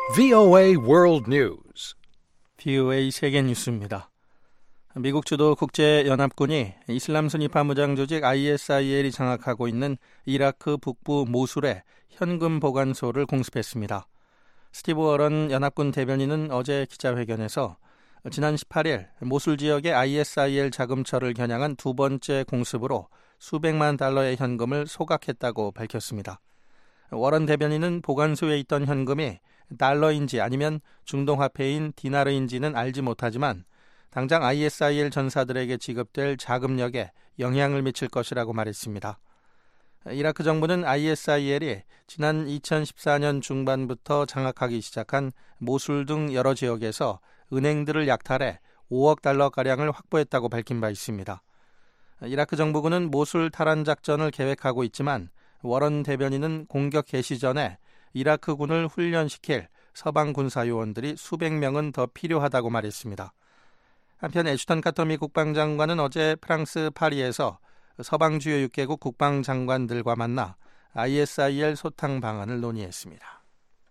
VOA World News. VOA 세계 뉴스입니다. 미국 주도 국제연합군이 이슬람 순위파 무장 조직 ISIL이 장악하고 있는 이라크 북부 모술에 현금 보관소를 공습했습니다. 스티브 워런 연합군 대변인은 어제 기자회견에서 지난 18일 모술 지역의 ISIL 자금처를 겨냥한 두 번째 공습으로 수백만 달러의 현금을 소각했다고 밝혔습니다. 워런 대변인은 보관소에 있던 현금이 달러인지 아니면 중동화폐인 디나르인지는 알지 못하지만 당장 ISIL 전사들에게 지급될 자금력에 영향을 미칠 것이라고 말했습니다. 이라크 정부는 ISIL이 지난 2014년 중반부터 장악하기 시작한 모술 등 여러 지역에서 은행들을 약탈해 5억 달러가량을 확보했다고 밝힌 바 있습니다. 이라크 정부군은 모술 탈환 작전을 계획하고 있지만 워런 대변인은 공격 개시 전에 이라크군을 훈련시킬 서방 군사요원들이 수백 명은 더 필요하다고 말했습니다. 한편 애슈턴 카터 미 국방장관은 어제 프랑스 파리에서 서방 주요 6개국 국방장관들과 만나 ISIL 소탕 방안을 논의했습니다.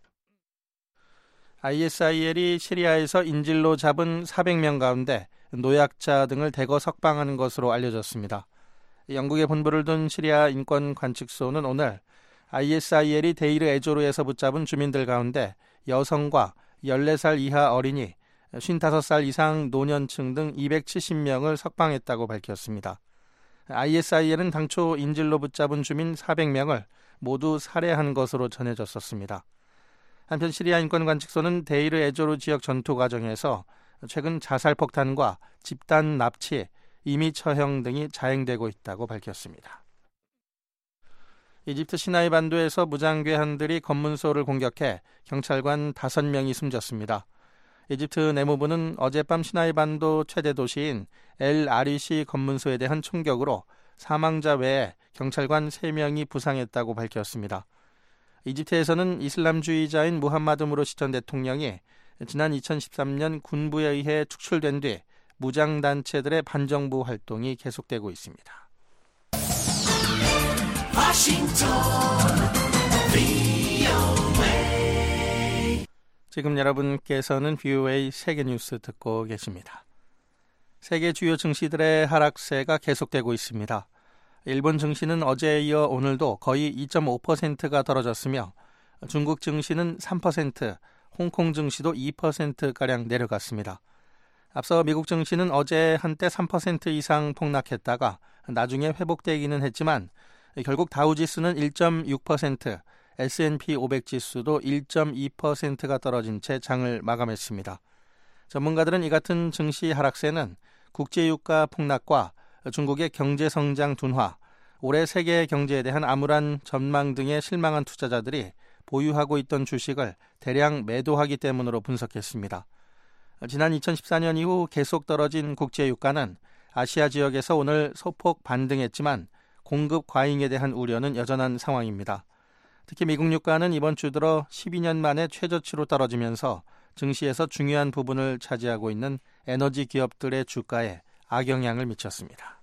ISIL이 시리아에서 인질로 잡은 400명 가운데 노약자 등을 대거 석방하는 것으로 알려졌습니다. 영국에 본부를 둔 시리아 인권관측소는 오늘 ISIL이 데이르 에조르에서 붙잡은 주민들 가운데 여성과 14살 이하 어린이, 55살 이상 노년층 등 270명을 석방했다고 밝혔습니다. ISIL은 당초 인질로 붙잡은 주민 400명을 모두 살해한 것으로 전해졌었습니다. 한편 시리아 인권관측소는 데이르 에조르 지역 전투 과정에서 최근 자살폭탄과 집단 납치, 임의 처형 등이 자행되고 있다고 밝혔습니다. 이집트 시나이 반도에서 무장괴한들이 검문소를 공격해 경찰관 5명이 숨졌습니다. 이집트 내무부는 어젯밤 시나이 반도 최대 도시인 엘 아리시 검문소에 대한 총격으로 사망자 외에 경찰관 3명이 부상했다고 밝혔습니다. 이집트에서는 이슬람주의자인 무함마드 무르시 전 대통령이 지난 2013년 군부에 의해 축출된 뒤 무장단체들의 반정부 활동이 계속되고 있습니다. 지금 여러분께서는 VOA 세계뉴스 듣고 계십니다. 세계 주요 증시들의 하락세가 계속되고 있습니다. 일본 증시는 어제에 이어 오늘도 거의 2.5%가 떨어졌으며 중국 증시는 3%, 홍콩 증시도 2%가량 내려갔습니다. 앞서 미국 증시는 어제 한때 3% 이상 폭락했다가 나중에 회복되기는 했지만 결국 다우지수는 1.6%, S&P 500 지수도 1.2%가 떨어진 채 장을 마감했습니다. 전문가들은 이 같은 증시 하락세는 국제유가 폭락과 중국의 경제성장 둔화, 올해 세계 경제에 대한 암울한 전망 등에 실망한 투자자들이 보유하고 있던 주식을 대량 매도하기 때문으로 분석했습니다. 지난 2014년 이후 계속 떨어진 국제유가는 아시아 지역에서 오늘 소폭 반등했지만 공급 과잉에 대한 우려는 여전한 상황입니다. 특히 미국 유가는 이번 주 들어 12년 만에 최저치로 떨어지면서 증시에서 중요한 부분을 차지하고 있는 에너지 기업들의 주가에 악영향을 미쳤습니다.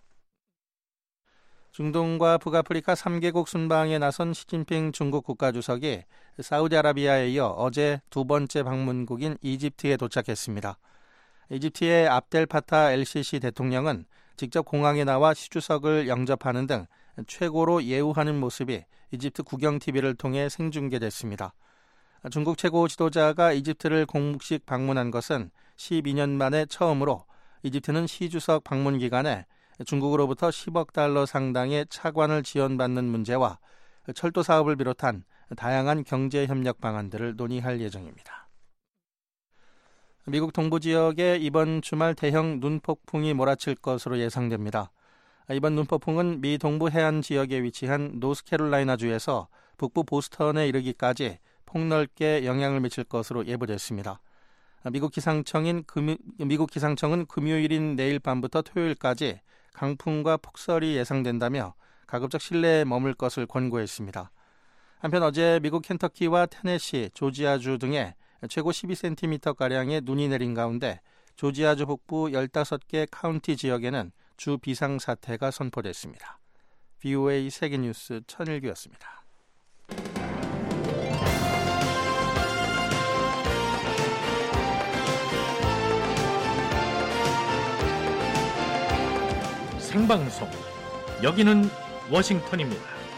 중동과 북아프리카 3개국 순방에 나선 시진핑 중국 국가주석이 사우디아라비아에 이어 어제 두 번째 방문국인 이집트에 도착했습니다. 이집트의 압델 파타 엘시시 대통령은 직접 공항에 나와 시주석을 영접하는 등 최고로 예우하는 모습이 이집트 국영TV를 통해 생중계됐습니다. 중국 최고 지도자가 이집트를 공식 방문한 것은 12년 만에 처음으로 이집트는 시주석 방문 기간에 중국으로부터 10억 달러 상당의 차관을 지원받는 문제와 철도 사업을 비롯한 다양한 경제협력 방안들을 논의할 예정입니다. 미국 동부 지역에 이번 주말 대형 눈폭풍이 몰아칠 것으로 예상됩니다. 이번 눈폭풍은 미 동부 해안 지역에 위치한 노스캐롤라이나주에서 북부 보스턴에 이르기까지 폭넓게 영향을 미칠 것으로 예보됐습니다. 미국 기상청은 금요일인 내일 밤부터 토요일까지 강풍과 폭설이 예상된다며 가급적 실내에 머물 것을 권고했습니다. 한편 어제 미국 켄터키와 테네시, 조지아주 등에 최고 12cm가량의 눈이 내린 가운데 조지아주 북부 15개 카운티 지역에는 주 비상사태가 선포됐습니다. VOA 세계뉴스 천일규였습니다. 생방송. 여기는 워싱턴입니다.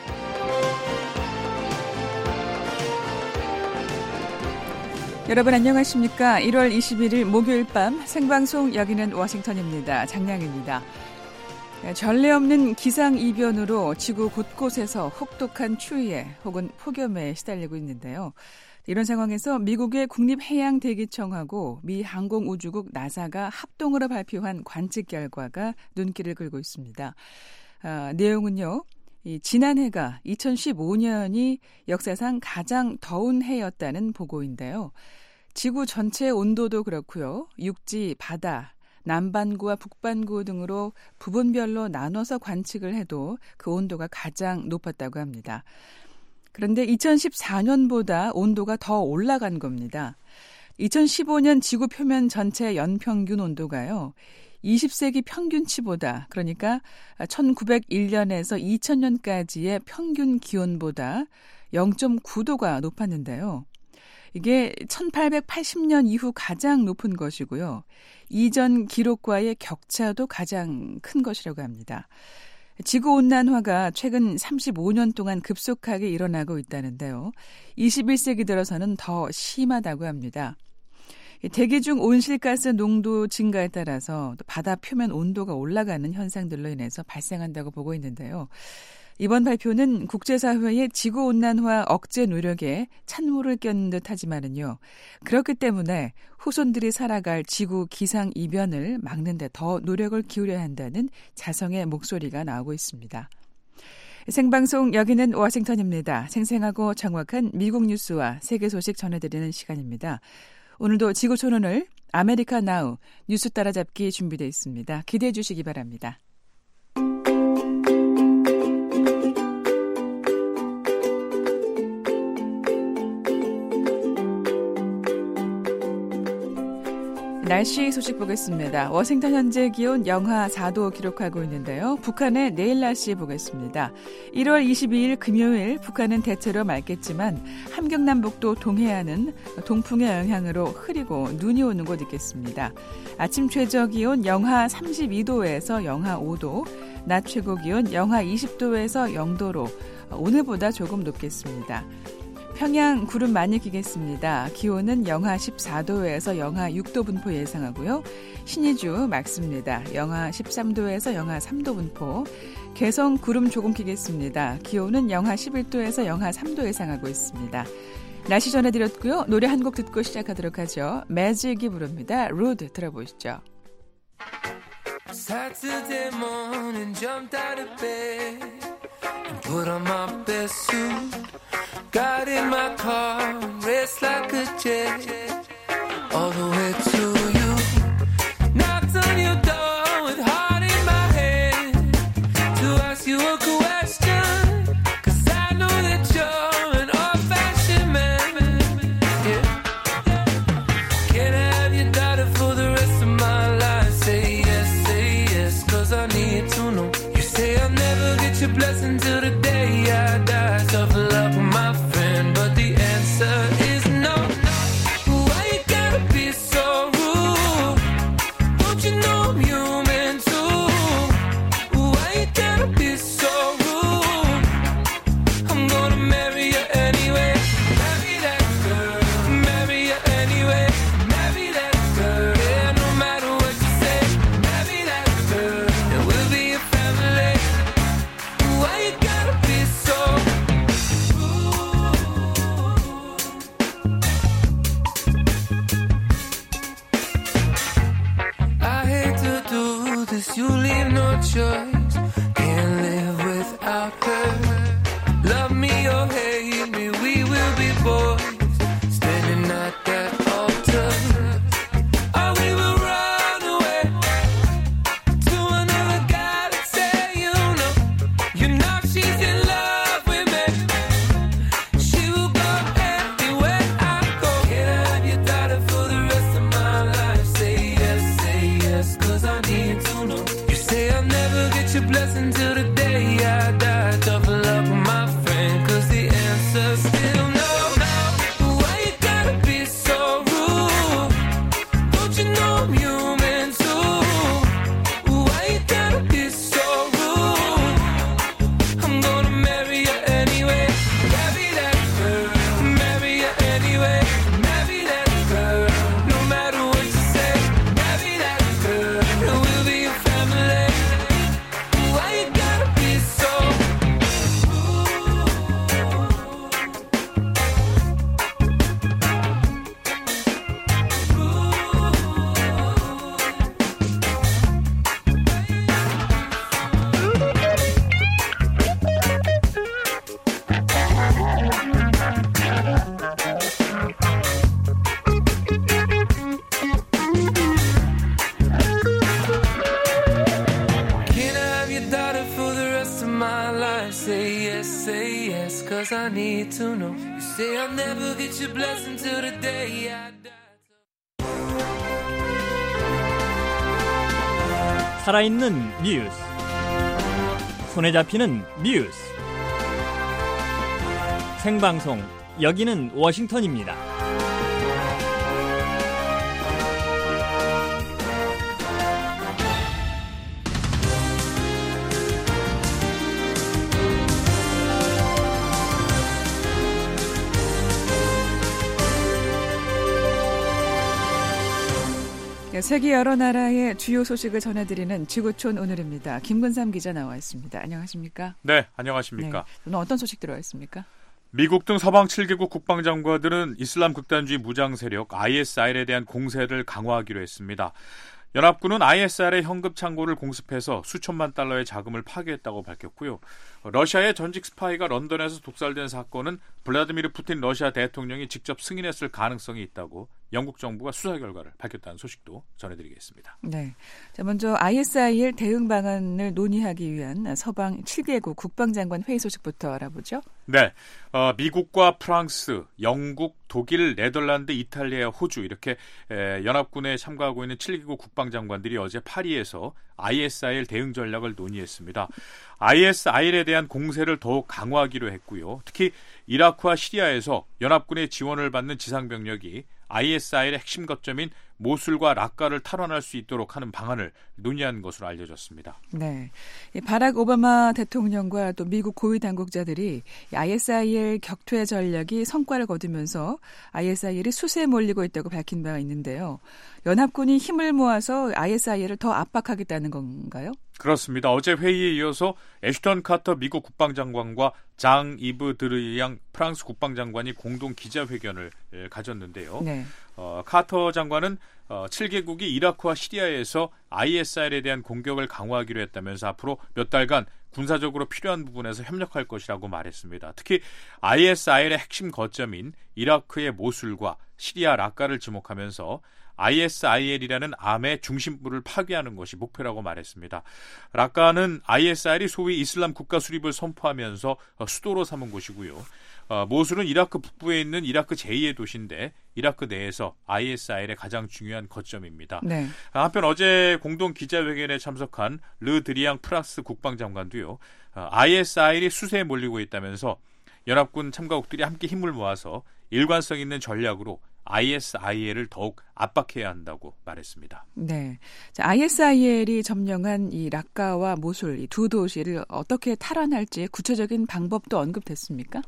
여러분 안녕하십니까? 1월 21일 목요일 밤 생방송 여기는 워싱턴입니다. 장량입니다. 전례 없는 기상이변으로 지구 곳곳에서 혹독한 추위에 혹은 폭염에 시달리고 있는데요. 이런 상황에서 미국의 국립해양대기청하고 미 항공우주국 나사가 합동으로 발표한 관측 결과가 눈길을 끌고 있습니다. 내용은요. 지난해가 2015년이 역사상 가장 더운 해였다는 보고인데요. 지구 전체 온도도 그렇고요. 육지, 바다, 남반구와 북반구 등으로 부분별로 나눠서 관측을 해도 그 온도가 가장 높았다고 합니다. 그런데 2014년보다 온도가 더 올라간 겁니다. 2015년 지구 표면 전체 연평균 온도가요. 20세기 평균치보다 그러니까 1901년에서 2000년까지의 평균 기온보다 0.9도가 높았는데요. 이게 1880년 이후 가장 높은 것이고요. 이전 기록과의 격차도 가장 큰 것이라고 합니다. 지구온난화가 최근 35년 동안 급속하게 일어나고 있다는데요. 21세기 들어서는 더 심하다고 합니다. 대기 중 온실가스 농도 증가에 따라서 바다 표면 온도가 올라가는 현상들로 인해서 발생한다고 보고 있는데요. 이번 발표는 국제사회의 지구온난화 억제 노력에 찬물을 껴는 듯 하지만은요. 그렇기 때문에 후손들이 살아갈 지구 기상이변을 막는 데 더 노력을 기울여야 한다는 자성의 목소리가 나오고 있습니다. 생방송 여기는 워싱턴입니다. 생생하고 정확한 미국 뉴스와 세계 소식 전해드리는 시간입니다. 오늘도 지구촌언을 아메리카 나우 뉴스 따라잡기 준비되어 있습니다. 기대해 주시기 바랍니다. 날씨 소식 보겠습니다. 워싱턴 현재 기온 영하 4도 기록하고 있는데요. 북한의 내일 날씨 보겠습니다. 1월 22일 금요일 북한은 대체로 맑겠지만 함경남북도 동해안은 동풍의 영향으로 흐리고 눈이 오는 곳 있겠습니다. 아침 최저 기온 영하 32도에서 영하 5도, 낮 최고 기온 영하 20도에서 0도로 오늘보다 조금 높겠습니다. 평양 구름 많이 끼겠습니다. 기온은 영하 14도에서 영하 6도 분포 예상하고요. 신의주 맑습니다. 영하 13도에서 영하 3도 분포. 개성 구름 조금 끼겠습니다. 기온은 영하 11도에서 영하 3도 예상하고 있습니다. 날씨 전해드렸고요. 노래 한 곡 듣고 시작하도록 하죠. 매직이 부릅니다. 로드 들어보시죠. Saturday morning jumped out of bed and put on my best suit. Got in my car, raced like a jet, all the way to you. Knocked on your door with heart in my head to ask you a question, 'cause I know that you're an old-fashioned man. Yeah. Can I have your daughter for the rest of my life? Say yes, 'cause I need to know. You say I'll never get your blessing till the day I die. Tough luck with my friend, but the answer is no. Why you gotta be so rude? 'cause I need to know. You say I'll never get your blessing till the day I die. 살아있는 뉴스, 손에 잡히는 뉴스, 생방송 여기는 워싱턴입니다. 세계 여러 나라의 주요 소식을 전해드리는 지구촌 오늘입니다. 김근삼 기자 나와 있습니다. 안녕하십니까? 네, 안녕하십니까? 네, 오늘 어떤 소식 들어와 있습니까? 미국 등 서방 7개국 국방장관들은 이슬람 극단주의 무장 세력 ISIL에 대한 공세를 강화하기로 했습니다. 연합군은 ISIL의 현금 창고를 공습해서 수천만 달러의 자금을 파괴했다고 밝혔고요. 러시아의 전직 스파이가 런던에서 독살된 사건은 블라디미르 푸틴 러시아 대통령이 직접 승인했을 가능성이 있다고 영국 정부가 수사 결과를 밝혔다는 소식도 전해드리겠습니다. 네, 자, 먼저 ISIL 대응 방안을 논의하기 위한 서방 7개국 국방장관 회의 소식부터 알아보죠. 네, 미국과 프랑스, 영국, 독일, 네덜란드, 이탈리아, 호주 이렇게 연합군에 참가하고 있는 7개국 국방장관들이 어제 파리에서 ISIL 대응 전략을 논의했습니다. ISIL에 대한 공세를 더욱 강화하기로 했고요. 특히 이라크와 시리아에서 연합군의 지원을 받는 지상병력이 ISIL의 핵심 거점인 모술과 락카를 탈환할 수 있도록 하는 방안을 논의한 것으로 알려졌습니다. 네, 바락 오바마 대통령과 또 미국 고위 당국자들이 ISIL 격퇴 전략이 성과를 거두면서 ISIL이 수세에 몰리고 있다고 밝힌 바가 있는데요. 연합군이 힘을 모아서 ISIL을 더 압박하겠다는 건가요? 그렇습니다. 어제 회의에 이어서 애슈턴 카터 미국 국방장관과 장 이브 드르양 프랑스 국방장관이 공동 기자회견을 가졌는데요. 네. 카터 장관은 7개국이 이라크와 시리아에서 ISIL에 대한 공격을 강화하기로 했다면서 앞으로 몇 달간 군사적으로 필요한 부분에서 협력할 것이라고 말했습니다. 특히 ISIL의 핵심 거점인 이라크의 모술과 시리아 락카를 지목하면서 ISIL이라는 암의 중심부를 파괴하는 것이 목표라고 말했습니다. 락카는 ISIL이 소위 이슬람 국가 수립을 선포하면서 수도로 삼은 곳이고요. 모술은 이라크 북부에 있는 이라크 제2의 도시인데 이라크 내에서 ISIL의 가장 중요한 거점입니다. 네. 한편 어제 공동 기자회견에 참석한 르 드리앙 프랑스 국방장관도요. ISIL이 수세에 몰리고 있다면서 연합군 참가국들이 함께 힘을 모아서 일관성 있는 전략으로 ISIL을 더욱 압박해야 한다고 말했습니다. 네, 자, ISIL이 점령한 이 락카와 모술 이 두 도시를 어떻게 탈환할지 구체적인 방법도 언급됐습니까?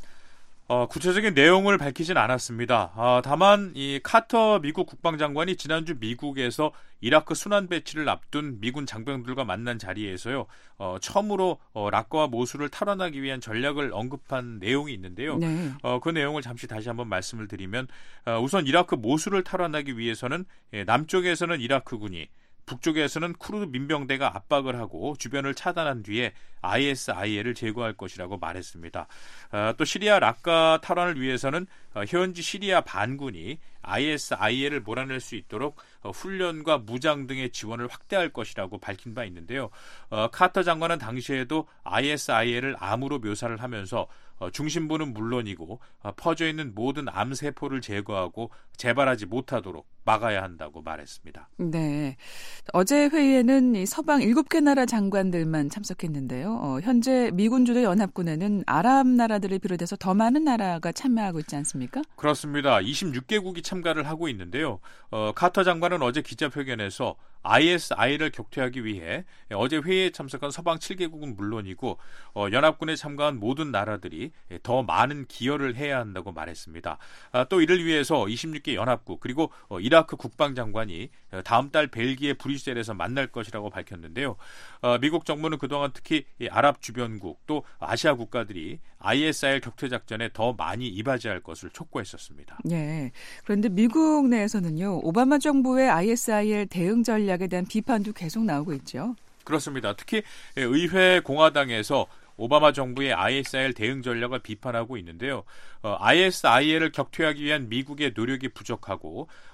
구체적인 내용을 밝히진 않았습니다. 다만 이 카터 미국 국방장관이 지난주 미국에서 이라크 순환 배치를 앞둔 미군 장병들과 만난 자리에서요. 처음으로 락카와 모술을 탈환하기 위한 전략을 언급한 내용이 있는데요. 네. 그 내용을 잠시 다시 한번 말씀을 드리면 우선 이라크 모술을 탈환하기 위해서는 남쪽에서는 이라크군이 북쪽에서는 쿠르드 민병대가 압박을 하고 주변을 차단한 뒤에 ISIL을 제거할 것이라고 말했습니다. 또 시리아 락카 탈환을 위해서는 현지 시리아 반군이 ISIL을 몰아낼 수 있도록 훈련과 무장 등의 지원을 확대할 것이라고 밝힌 바 있는데요. 카터 장관은 당시에도 ISIL을 암으로 묘사를 하면서 중심부는 물론이고 퍼져있는 모든 암세포를 제거하고 재발하지 못하도록 막아야 한다고 말했습니다. 네, 어제 회의에는 이 서방 7개 나라 장관들만 참석했는데요. 현재 미군 주도 연합군에는 아랍 나라들을 비롯해서 더 많은 나라가 참여하고 있지 않습니까? 그렇습니다. 26개국이 참가를 하고 있는데요. 카터 장관은 어제 기자회견에서 ISIL을 격퇴하기 위해 어제 회의에 참석한 서방 7개국은 물론이고 연합군에 참가한 모든 나라들이 더 많은 기여를 해야 한다고 말했습니다. 또 이를 위해서 26개 연합국 그리고 이라크 국방장관이 다음 달 벨기에 브뤼셀에서 만날 것이라고 밝혔는데요. 미국 정부는 그동안 특히 아랍 주변국 또 아시아 국가들이 ISIL 격퇴 작전에 더 많이 이바지할 것을 촉구했었습니다. 네. 그런데 미국 내에서는요. 오바마 정부의 ISIL 대응 전략에 대한 비판도 계속 나오고 있죠. 그렇습니다. 특히 의회 공화당에서 오바마 정부의 ISIL 대응 전략을 비판하고 있는데요. ISIL을 격퇴하기 위한 미국의 노력이 부족하고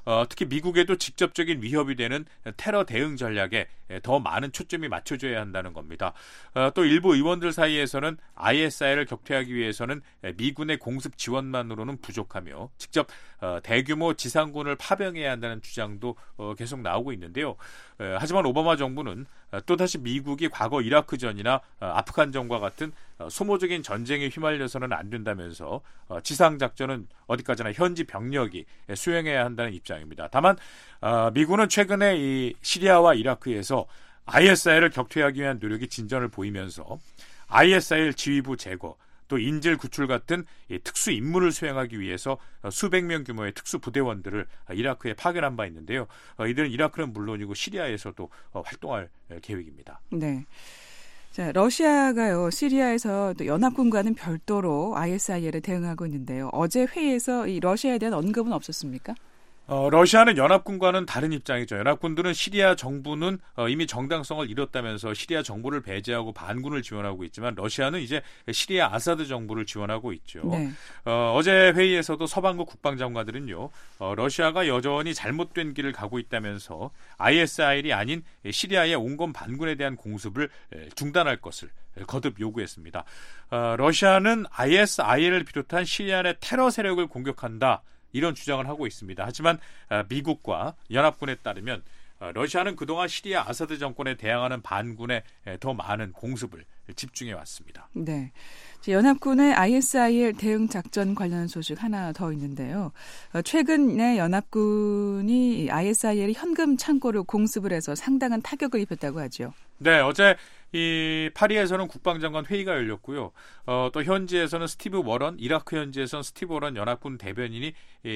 특히 미국에도 직접적인 위협이 되는 테러 대응 전략에 더 많은 초점이 맞춰져야 한다는 겁니다. 또 일부 의원들 사이에서는 ISI를 격퇴하기 위해서는 미군의 공습 지원만으로는 부족하며 직접 대규모 지상군을 파병해야 한다는 주장도 계속 나오고 있는데요. 하지만 오바마 정부는 또다시 미국이 과거 이라크전이나 아프간전과 같은 소모적인 전쟁에 휘말려서는 안 된다면서 지상작전은 어디까지나 현지 병력이 수행해야 한다는 입장입니다. 다만 미군은 최근에 이 시리아와 이라크에서 ISI를 격퇴하기 위한 노력이 진전을 보이면서 ISIL 지휘부 제거, 또 인질 구출 같은 특수 임무를 수행하기 위해서 수백 명 규모의 특수 부대원들을 이라크에 파견한 바 있는데요. 이들은 이라크는 물론이고 시리아에서도 활동할 계획입니다. 네. 자, 러시아가요, 시리아에서 또 연합군과는 별도로 ISIL에 대응하고 있는데요. 어제 회의에서 이 러시아에 대한 언급은 없었습니까? 러시아는 연합군과는 다른 입장이죠. 연합군들은 시리아 정부는 이미 정당성을 잃었다면서 시리아 정부를 배제하고 반군을 지원하고 있지만 러시아는 이제 시리아 아사드 정부를 지원하고 있죠. 네. 어제 회의에서도 서방국 국방장관들은요, 러시아가 여전히 잘못된 길을 가고 있다면서 ISIL이 아닌 시리아의 온건 반군에 대한 공습을 중단할 것을 거듭 요구했습니다. 러시아는 ISIL을 비롯한 시리아 내 테러 세력을 공격한다, 이런 주장을 하고 있습니다. 하지만 미국과 연합군에 따르면 러시아는 그동안 시리아 아사드 정권에 대항하는 반군에 더 많은 공습을 집중해 왔습니다. 네, 연합군의 ISIL 대응 작전 관련 소식 하나 더 있는데요. 최근에 연합군이 ISIL 현금 창고를 공습을 해서 상당한 타격을 입혔다고 하죠. 네, 어제 이 파리에서는 국방장관 회의가 열렸고요. 또 현지에서는 스티브 워런, 이라크 현지에서는 스티브 워런 연합군 대변인이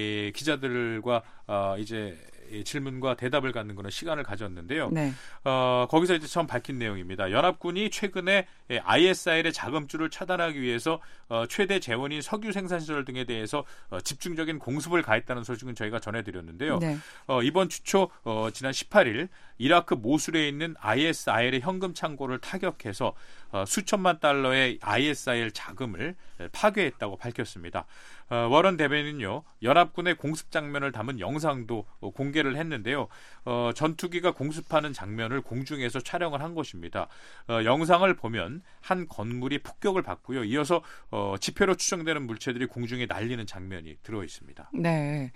기자들과 이제 질문과 대답을 갖는 그런 시간을 가졌는데요. 네. 거기서 이제 처음 밝힌 내용입니다. 연합군이 최근에 ISIL의 자금줄을 차단하기 위해서 최대 재원인 석유 생산시설 등에 대해서 집중적인 공습을 가했다는 소식은 저희가 전해드렸는데요. 네. 이번 주 초 지난 18일 이라크 모술에 있는 ISIL의 현금 창고를 타격해서 수천만 달러의 ISIL 자금을 파괴했다고 밝혔습니다. 워런 대변인은요, 연합군의 공습 장면을 담은 영상도 공개를 했는데요. 전투기가 공습하는 장면을 공중에서 촬영을 한 것입니다. 영상을 보면 한 건물이 폭격을 받고요. 이어서 지표로 추정되는 물체들이 공중에 날리는 장면이 들어 있습니다. 네,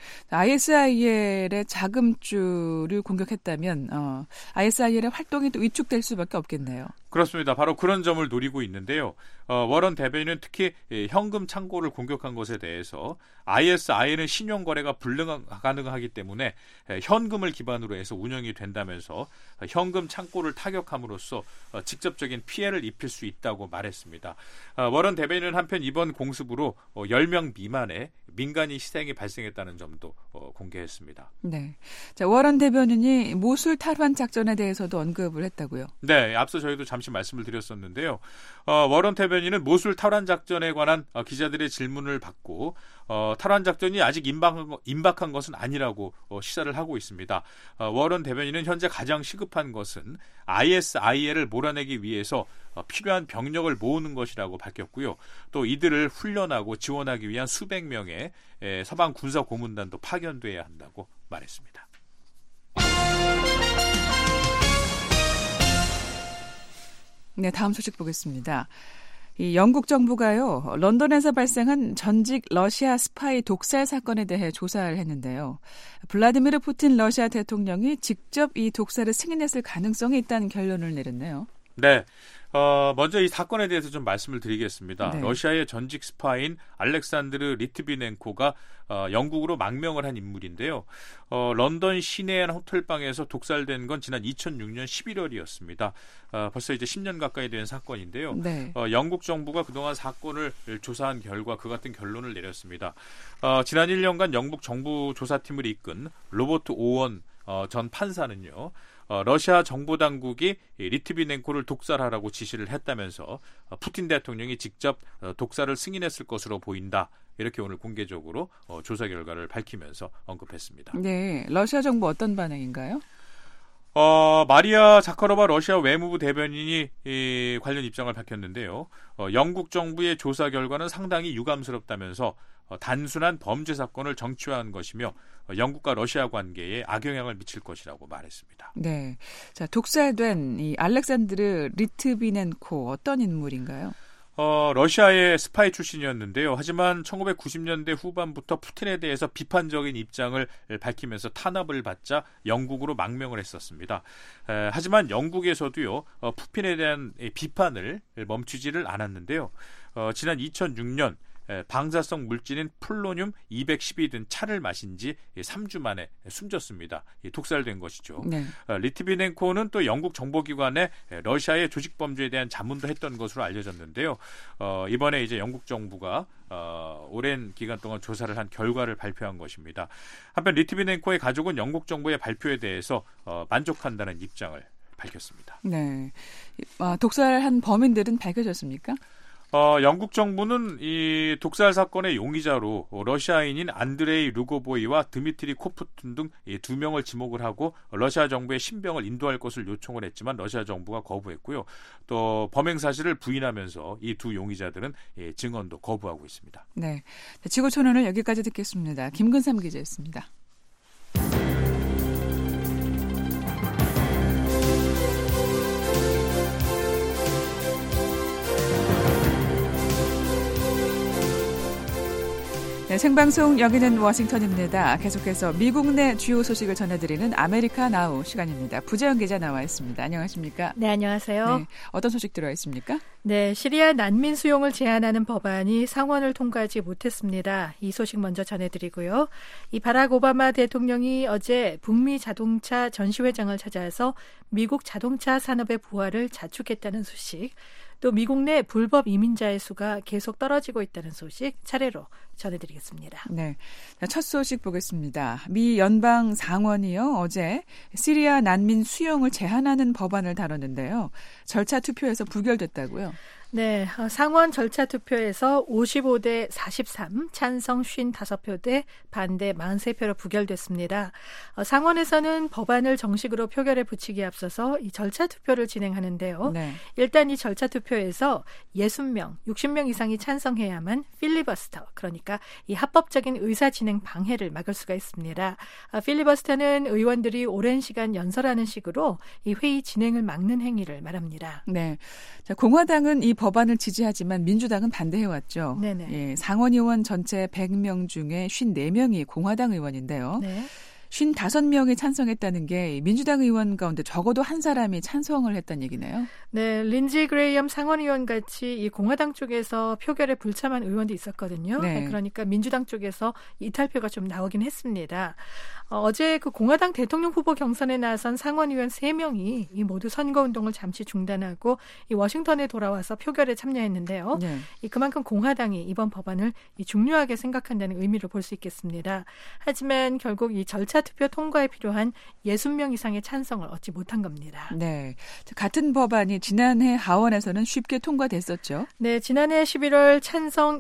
ISIL의 자금줄을 공격했다면 ISIL의 활동이 또 위축될 수밖에 없겠네요. 그렇습니다. 바로 그런 점을 노리고 있는데요. 워런 대변인은 특히 현금 창고를 공격한 것에 대해서 ISIL은 신용거래가 불가능하기 때문에 현금을 기반으로 해서 운영이 된다면서 현금 창고를 타격함으로써 직접적인 피해를 입힐 수 있다고 말했습니다. 워런 대변인은 한편 이번 공습으로 10명 미만의 민간인 희생이 발생했다는 점도 공개했습니다. 네, 자, 워런 대변인이 모술 탈환 작전에 대해서도 언급을 했다고요? 네, 앞서 저희도 잠시 말씀을 드렸었는데요. 워런 대변인은 모술 탈환 작전에 관한 기자들의 질문을 받고 탈환 작전이 아직 임박한 것은 아니라고 시사를 하고 있습니다. 워런 대변인은 현재 가장 시급한 것은 ISIL을 몰아내기 위해서 필요한 병력을 모으는 것이라고 밝혔고요. 또 이들을 훈련하고 지원하기 위한 수백 명의 서방 군사 고문단도 파견돼야 한다고 말했습니다. 네, 다음 소식 보겠습니다. 이 영국 정부가요, 런던에서 발생한 전직 러시아 스파이 독살 사건에 대해 조사를 했는데요. 블라디미르 푸틴 러시아 대통령이 직접 이 독살을 승인했을 가능성이 있다는 결론을 내렸네요. 네. 먼저 이 사건에 대해서 좀 말씀을 드리겠습니다. 네. 러시아의 전직 스파인 알렉산드르 리트비넨코가 영국으로 망명을 한 인물인데요. 런던 시내의 호텔방에서 독살된 건 지난 2006년 11월이었습니다. 벌써 이제 10년 가까이 된 사건인데요. 네. 영국 정부가 그동안 사건을 조사한 결과 그 같은 결론을 내렸습니다. 지난 1년간 영국 정부 조사팀을 이끈 로버트 오원 전 판사는요, 러시아 정보당국이 리트비넨코를 독살하라고 지시를 했다면서 푸틴 대통령이 직접 독살을 승인했을 것으로 보인다, 이렇게 오늘 공개적으로 조사 결과를 밝히면서 언급했습니다. 네, 러시아 정부 어떤 반응인가요? 마리아 자카로바 러시아 외무부 대변인이 관련 입장을 밝혔는데요. 영국 정부의 조사 결과는 상당히 유감스럽다면서 단순한 범죄 사건을 정치화한 것이며 영국과 러시아 관계에 악영향을 미칠 것이라고 말했습니다. 네, 자 독살된 이 알렉산드르 리트비넨코 어떤 인물인가요? 러시아의 스파이 출신이었는데요. 하지만 1990년대 후반부터 푸틴에 대해서 비판적인 입장을 밝히면서 탄압을 받자 영국으로 망명을 했었습니다. 하지만 영국에서도요, 푸틴에 대한 비판을 멈추지를 않았는데요. 지난 2006년 방사성 물질인 폴로늄 210이 든 차를 마신 지 3주 만에 숨졌습니다. 독살된 것이죠. 네. 리트비넨코는 또 영국 정보기관에 러시아의 조직범죄에 대한 자문도 했던 것으로 알려졌는데요. 이번에 이제 영국 정부가 오랜 기간 동안 조사를 한 결과를 발표한 것입니다. 한편 리트비넨코의 가족은 영국 정부의 발표에 대해서 만족한다는 입장을 밝혔습니다. 네. 독살한 범인들은 밝혀졌습니까? 영국 정부는 이 독살 사건의 용의자로 러시아인인 안드레이 루고보이와 드미트리 코프툰 등 2명을 지목을 하고 러시아 정부의 신병을 인도할 것을 요청을 했지만 러시아 정부가 거부했고요. 또 범행 사실을 부인하면서 이 두 용의자들은 증언도 거부하고 있습니다. 네, 지구촌언을 여기까지 듣겠습니다. 김근삼 기자였습니다. 네, 생방송 여기는 워싱턴입니다. 계속해서 미국 내 주요 소식을 전해드리는 아메리카 나우 시간입니다. 부재영 기자 나와 있습니다. 안녕하십니까? 네, 안녕하세요. 네, 어떤 소식 들어와 있습니까? 네, 시리아 난민 수용을 제한하는 법안이 상원을 통과하지 못했습니다. 이 소식 먼저 전해드리고요. 이 바락 오바마 대통령이 어제 북미 자동차 전시회장을 찾아서 미국 자동차 산업의 부활을 자축했다는 소식, 또 미국 내 불법 이민자의 수가 계속 떨어지고 있다는 소식 차례로 전해드리겠습니다. 네, 첫 소식 보겠습니다. 미 연방 상원이요, 어제 시리아 난민 수용을 제한하는 법안을 다뤘는데요. 절차 투표에서 부결됐다고요? 네, 상원 절차 투표에서 55대 43, 찬성 55표 대 반대 43표로 부결됐습니다. 상원에서는 법안을 정식으로 표결에 붙이기에 앞서서 이 절차 투표를 진행하는데요. 네. 일단 이 절차 투표에서 60명, 60명 이상이 찬성해야만 필리버스터, 그러니까 이 합법적인 의사 진행 방해를 막을 수가 있습니다. 필리버스터는 의원들이 오랜 시간 연설하는 식으로 이 회의 진행을 막는 행위를 말합니다. 네, 자, 공화당은 이 법안을 지지하지만 민주당은 반대해왔죠. 네네. 예, 상원 의원 전체 100명 중에 54명이 공화당 의원인데요. 네. 55명이 찬성했다는 게 민주당 의원 가운데 적어도 한 사람이 찬성을 했다는 얘기네요. 네, 린지 그레이엄 상원의원 같이 이 공화당 쪽에서 표결에 불참한 의원도 있었거든요. 네. 그러니까 민주당 쪽에서 이탈표가 좀 나오긴 했습니다. 어제 그 공화당 대통령 후보 경선에 나선 상원의원 3명이 이 모두 선거운동을 잠시 중단하고 이 워싱턴에 돌아와서 표결에 참여했는데요. 네. 이 그만큼 공화당이 이번 법안을 이 중요하게 생각한다는 의미를 볼 수 있겠습니다. 하지만 결국 이 절차 투표 통과에 필요한 60명 이상의 찬성을 얻지 못한 겁니다. 네, 같은 법안이 지난해 하원에서는 쉽게 통과됐었죠. 네, 지난해 11월 찬성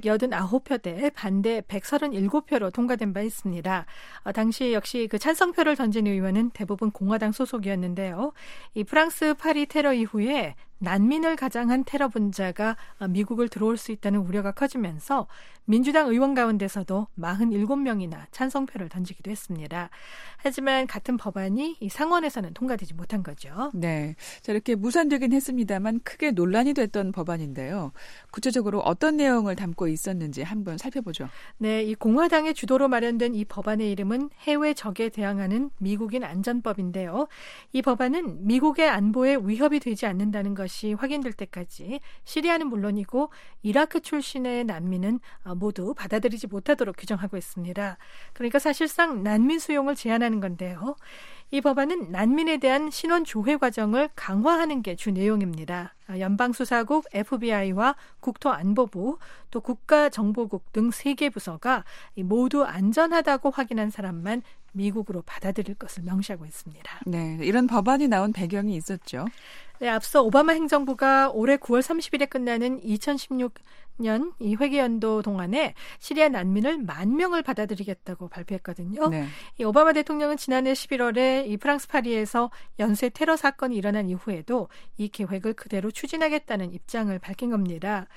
289표 대 반대 137표로 통과된 바 있습니다. 당시 역시 그 찬성표를 던진 의원은 대부분 공화당 소속이었는데요. 이 프랑스 파리 테러 이후에 난민을 가장한 테러 분자가 미국을 들어올 수 있다는 우려가 커지면서 민주당 의원 가운데서도 47명이나 찬성표를 던지기도 했습니다. 하지만 같은 법안이 이 상원에서는 통과되지 못한 거죠. 네, 자, 이렇게 무산되긴 했습니다만 크게 논란이 됐던 법안인데요. 구체적으로 어떤 내용을 담고 있었는지 한번 살펴보죠. 네, 이 공화당의 주도로 마련된 이 법안의 이름은 해외 적에 대항하는 미국인 안전법인데요. 이 법안은 미국의 안보에 위협이 되지 않는다는 것이 확인될 때까지 시리아는 물론이고 이라크 출신의 난민은 모두 받아들이지 못하도록 규정하고 있습니다. 그러니까 사실상 난민 수용을 제한하는 건데요. 이 법안은 난민에 대한 신원 조회 과정을 강화하는 게 주 내용입니다. 연방수사국, FBI와 국토안보부, 또 국가정보국 등 3개 부서가 모두 안전하다고 확인한 사람만 미국으로 받아들일 것을 명시하고 있습니다. 네, 이런 법안이 나온 배경이 있었죠. 네, 앞서 오바마 행정부가 올해 9월 30일에 끝나는 2016 2020년 이 회계연도 동안에 시리아 난민을 10,000명을 받아들이겠다고 발표했거든요. 네. 이 오바마 대통령은 지난해 11월에 이 프랑스 파리에서 연쇄 테러 사건이 일어난 이후에도 이 계획을 그대로 추진하겠다는 입장을 밝힌 겁니다.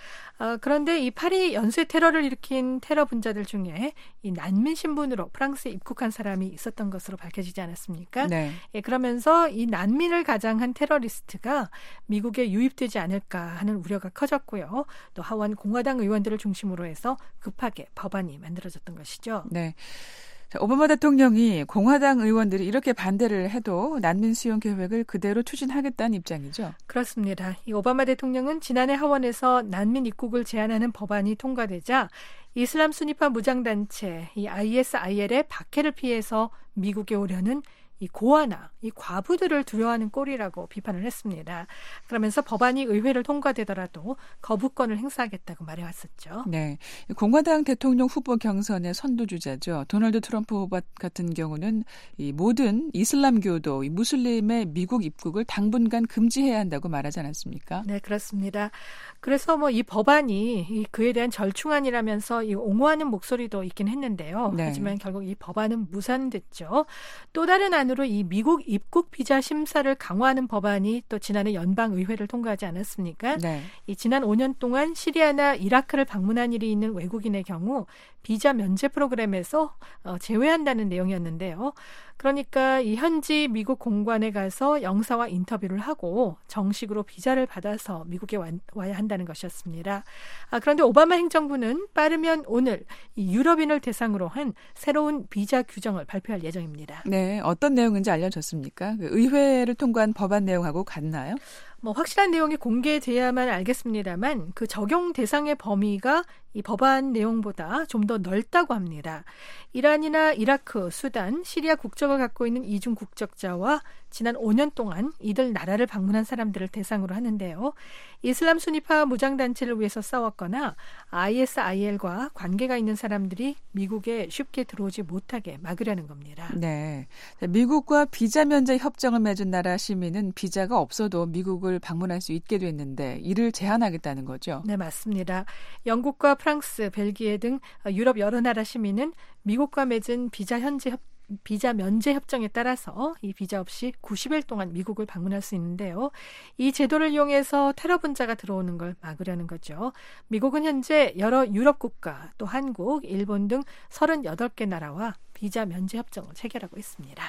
그런데 이 파리 연쇄 테러를 일으킨 테러 분자들 중에 이 난민 신분으로 프랑스에 입국한 사람이 있었던 것으로 밝혀지지 않았습니까? 네. 예, 그러면서 이 난민을 가장한 테러리스트가 미국에 유입되지 않을까 하는 우려가 커졌고요. 또 하원 공화당 의원들을 중심으로 해서 급하게 법안이 만들어졌던 것이죠. 네. 자, 오바마 대통령이 공화당 의원들이 이렇게 반대를 해도 난민 수용 계획을 그대로 추진하겠다는 입장이죠. 그렇습니다. 이 오바마 대통령은 지난해 하원에서 난민 입국을 제한하는 법안이 통과되자 이슬람 순위파 무장단체 이 ISIL의 박해를 피해서 미국에 오려는 이 고아나 이 과부들을 두려워하는 꼴이라고 비판을 했습니다. 그러면서 법안이 의회를 통과되더라도 거부권을 행사하겠다고 말해왔었죠. 네, 공화당 대통령 후보 경선의 선두주자죠. 도널드 트럼프 후보 같은 경우는 이 모든 이슬람교도 이 무슬림의 미국 입국을 당분간 금지해야 한다고 말하지 않았습니까? 네, 그렇습니다. 그래서 뭐 이 법안이 그에 대한 절충안이라면서 이 옹호하는 목소리도 있긴 했는데요. 네. 하지만 결국 이 법안은 무산됐죠. 또 다른 안으로 이 미국 입국 비자 심사를 강화하는 법안이 또 지난해 연방의회를 통과하지 않았습니까? 네. 이 지난 5년 동안 시리아나 이라크를 방문한 일이 있는 외국인의 경우 비자 면제 프로그램에서 제외한다는 내용이었는데요. 그러니까 이 현지 미국 공관에 가서 영사와 인터뷰를 하고 정식으로 비자를 받아서 미국에 와야 한다는 것이었습니다. 그런데 오바마 행정부는 빠르면 오늘 이 유럽인을 대상으로 한 새로운 비자 규정을 발표할 예정입니다. 네, 어떤 내용인지 알려졌습니까? 의회를 통과한 법안 내용하고 같나요? 뭐 확실한 내용이 공개돼야만 알겠습니다만 그 적용 대상의 범위가 이 법안 내용보다 좀 더 넓다고 합니다. 이란이나 이라크, 수단, 시리아 국적을 갖고 있는 이중 국적자와 지난 5년 동안 이들 나라를 방문한 사람들을 대상으로 하는데요. 이슬람 순위파 무장단체를 위해서 싸웠거나 ISIL과 관계가 있는 사람들이 미국에 쉽게 들어오지 못하게 막으려는 겁니다. 네, 미국과 비자 면제 협정을 맺은 나라 시민은 비자가 없어도 미국을 방문할 수 있게 됐는데 이를 제한하겠다는 거죠? 네, 맞습니다. 영국과 프랑스, 벨기에 등 유럽 여러 나라 시민은 미국과 맺은 비자 면제 협정에 따라서 이 비자 없이 90일 동안 미국을 방문할 수 있는데요. 이 제도를 이용해서 테러 분자가 들어오는 걸 막으려는 거죠. 미국은 현재 여러 유럽 국가, 또 한국, 일본 등 38개 나라와 비자 면제 협정을 체결하고 있습니다.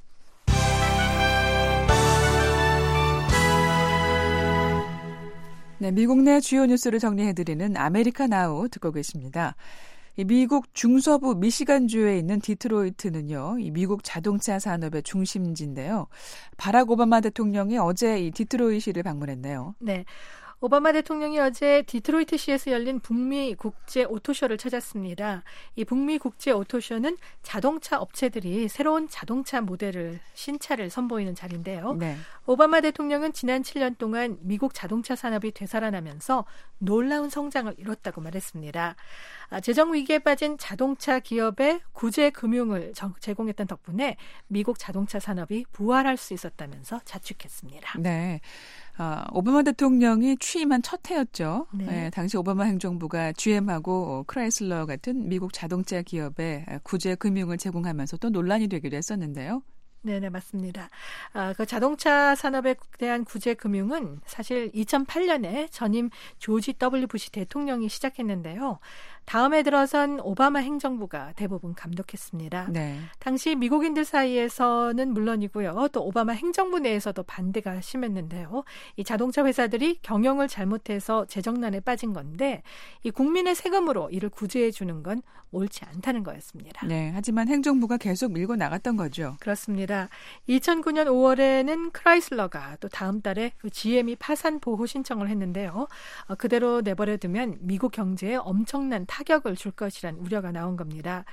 네, 미국 내 주요 뉴스를 정리해드리는 아메리카 나우 듣고 계십니다. 미국 중서부 미시간주에 있는 디트로이트는요, 이 미국 자동차 산업의 중심지인데요. 바락 오바마 대통령이 어제 이 디트로이트를 방문했네요. 네. 오바마 대통령이 어제 디트로이트시에서 열린 북미 국제 오토쇼를 찾았습니다. 이 북미 국제 오토쇼는 자동차 업체들이 새로운 자동차 모델을 신차를 선보이는 자리인데요. 네. 오바마 대통령은 지난 7년 동안 미국 자동차 산업이 되살아나면서 놀라운 성장을 이뤘다고 말했습니다. 재정 위기에 빠진 자동차 기업에 구제 금융을 제공했던 덕분에 미국 자동차 산업이 부활할 수 있었다면서 자축했습니다. 네. 오바마 대통령이 취임한 첫 해였죠. 네. 네, 당시 오바마 행정부가 GM하고 크라이슬러 같은 미국 자동차 기업에 구제 금융을 제공하면서 또 논란이 되기도 했었는데요. 네, 맞습니다. 그 자동차 산업에 대한 구제 금융은 사실 2008년에 전임 조지 W. 부시 대통령이 시작했는데요. 다음에 들어선 오바마 행정부가 대부분 감독했습니다. 네. 당시 미국인들 사이에서는 물론이고요. 또 오바마 행정부 내에서도 반대가 심했는데요. 이 자동차 회사들이 경영을 잘못해서 재정난에 빠진 건데 이 국민의 세금으로 이를 구제해 주는 건 옳지 않다는 거였습니다. 네, 하지만 행정부가 계속 밀고 나갔던 거죠. 그렇습니다. 2009년 5월에는 크라이슬러가 또 다음 달에 그 GM이 파산 보호 신청을 했는데요. 그대로 내버려두면 미국 경제에 엄청난 타격을 줄 것이란 우려가 나온 겁니다.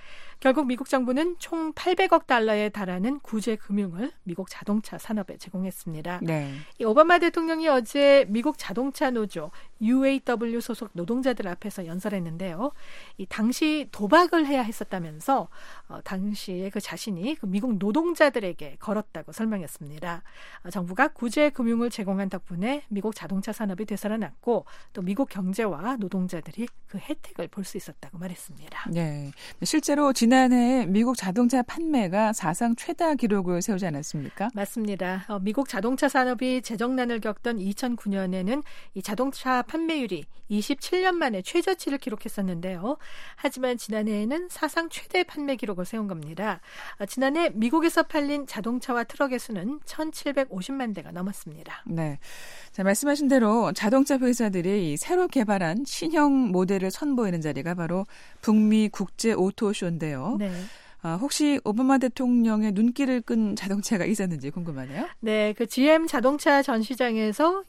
결국 미국 정부는 총 800억 달러에 달하는 구제 금융을 미국 자동차 산업에 제공했습니다. 네. 이 오바마 대통령이 어제 미국 자동차 노조 UAW 소속 노동자들 앞에서 연설했는데요. 이 당시 도박을 해야 했었다면서 당시에 그 자신이 그 미국 노동자들에게 걸었다고 설명했습니다. 정부가 구제 금융을 제공한 덕분에 미국 자동차 산업이 되살아났고 또 미국 경제와 노동자들이 그 혜택을 볼 수 있었다고 말했습니다. 네, 실제로 지난해 미국 자동차 판매가 사상 최다 기록을 세우지 않았습니까? 맞습니다. 미국 자동차 산업이 재정난을 겪던 2009년에는 이 자동차 판매율이 27년 만에 최저치를 기록했었는데요. 하지만 지난해에는 사상 최대 판매 기록을 세운 겁니다. 지난해 미국에서 팔린 자동차와 트럭의 수는 1,750만 대가 넘었습니다. 네, 자, 말씀하신 대로 자동차 회사들이 새로 개발한 신형 모델을 선보이는 자리가 바로 북미 국제 오토쇼인데요. 네. 혹시 오바마 대통령의 눈길을 끈 자동차가 있었는지 궁금하네요. 네, 그 GM 자동차 전시장에서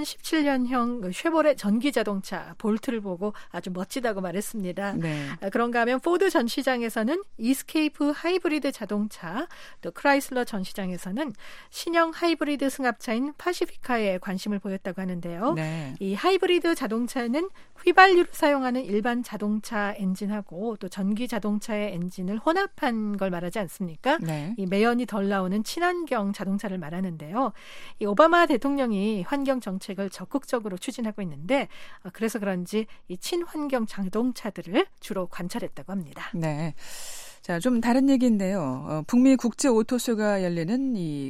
2017년형 쉐보레 전기 자동차 볼트를 보고 아주 멋지다고 말했습니다. 네. 그런가 하면 포드 전시장에서는 이스케이프 하이브리드 자동차, 또 크라이슬러 전시장에서는 신형 하이브리드 승합차인 파시피카에 관심을 보였다고 하는데요. 네. 이 하이브리드 자동차는 휘발유를 사용하는 일반 자동차 엔진하고 또 전기 자동차의 엔진을 혼합한 걸 말하지 않습니까? 네. 이 매연이 덜 나오는 친환경 자동차를 말하는데요. 이 오바마 대통령이 환경 정책을 적극적으로 추진하고 있는데 그래서 그런지 이 친환경 자동차들을 주로 관찰했다고 합니다. 네. 자, 좀 다른 얘기인데요. 북미 국제 오토쇼가 열리는 이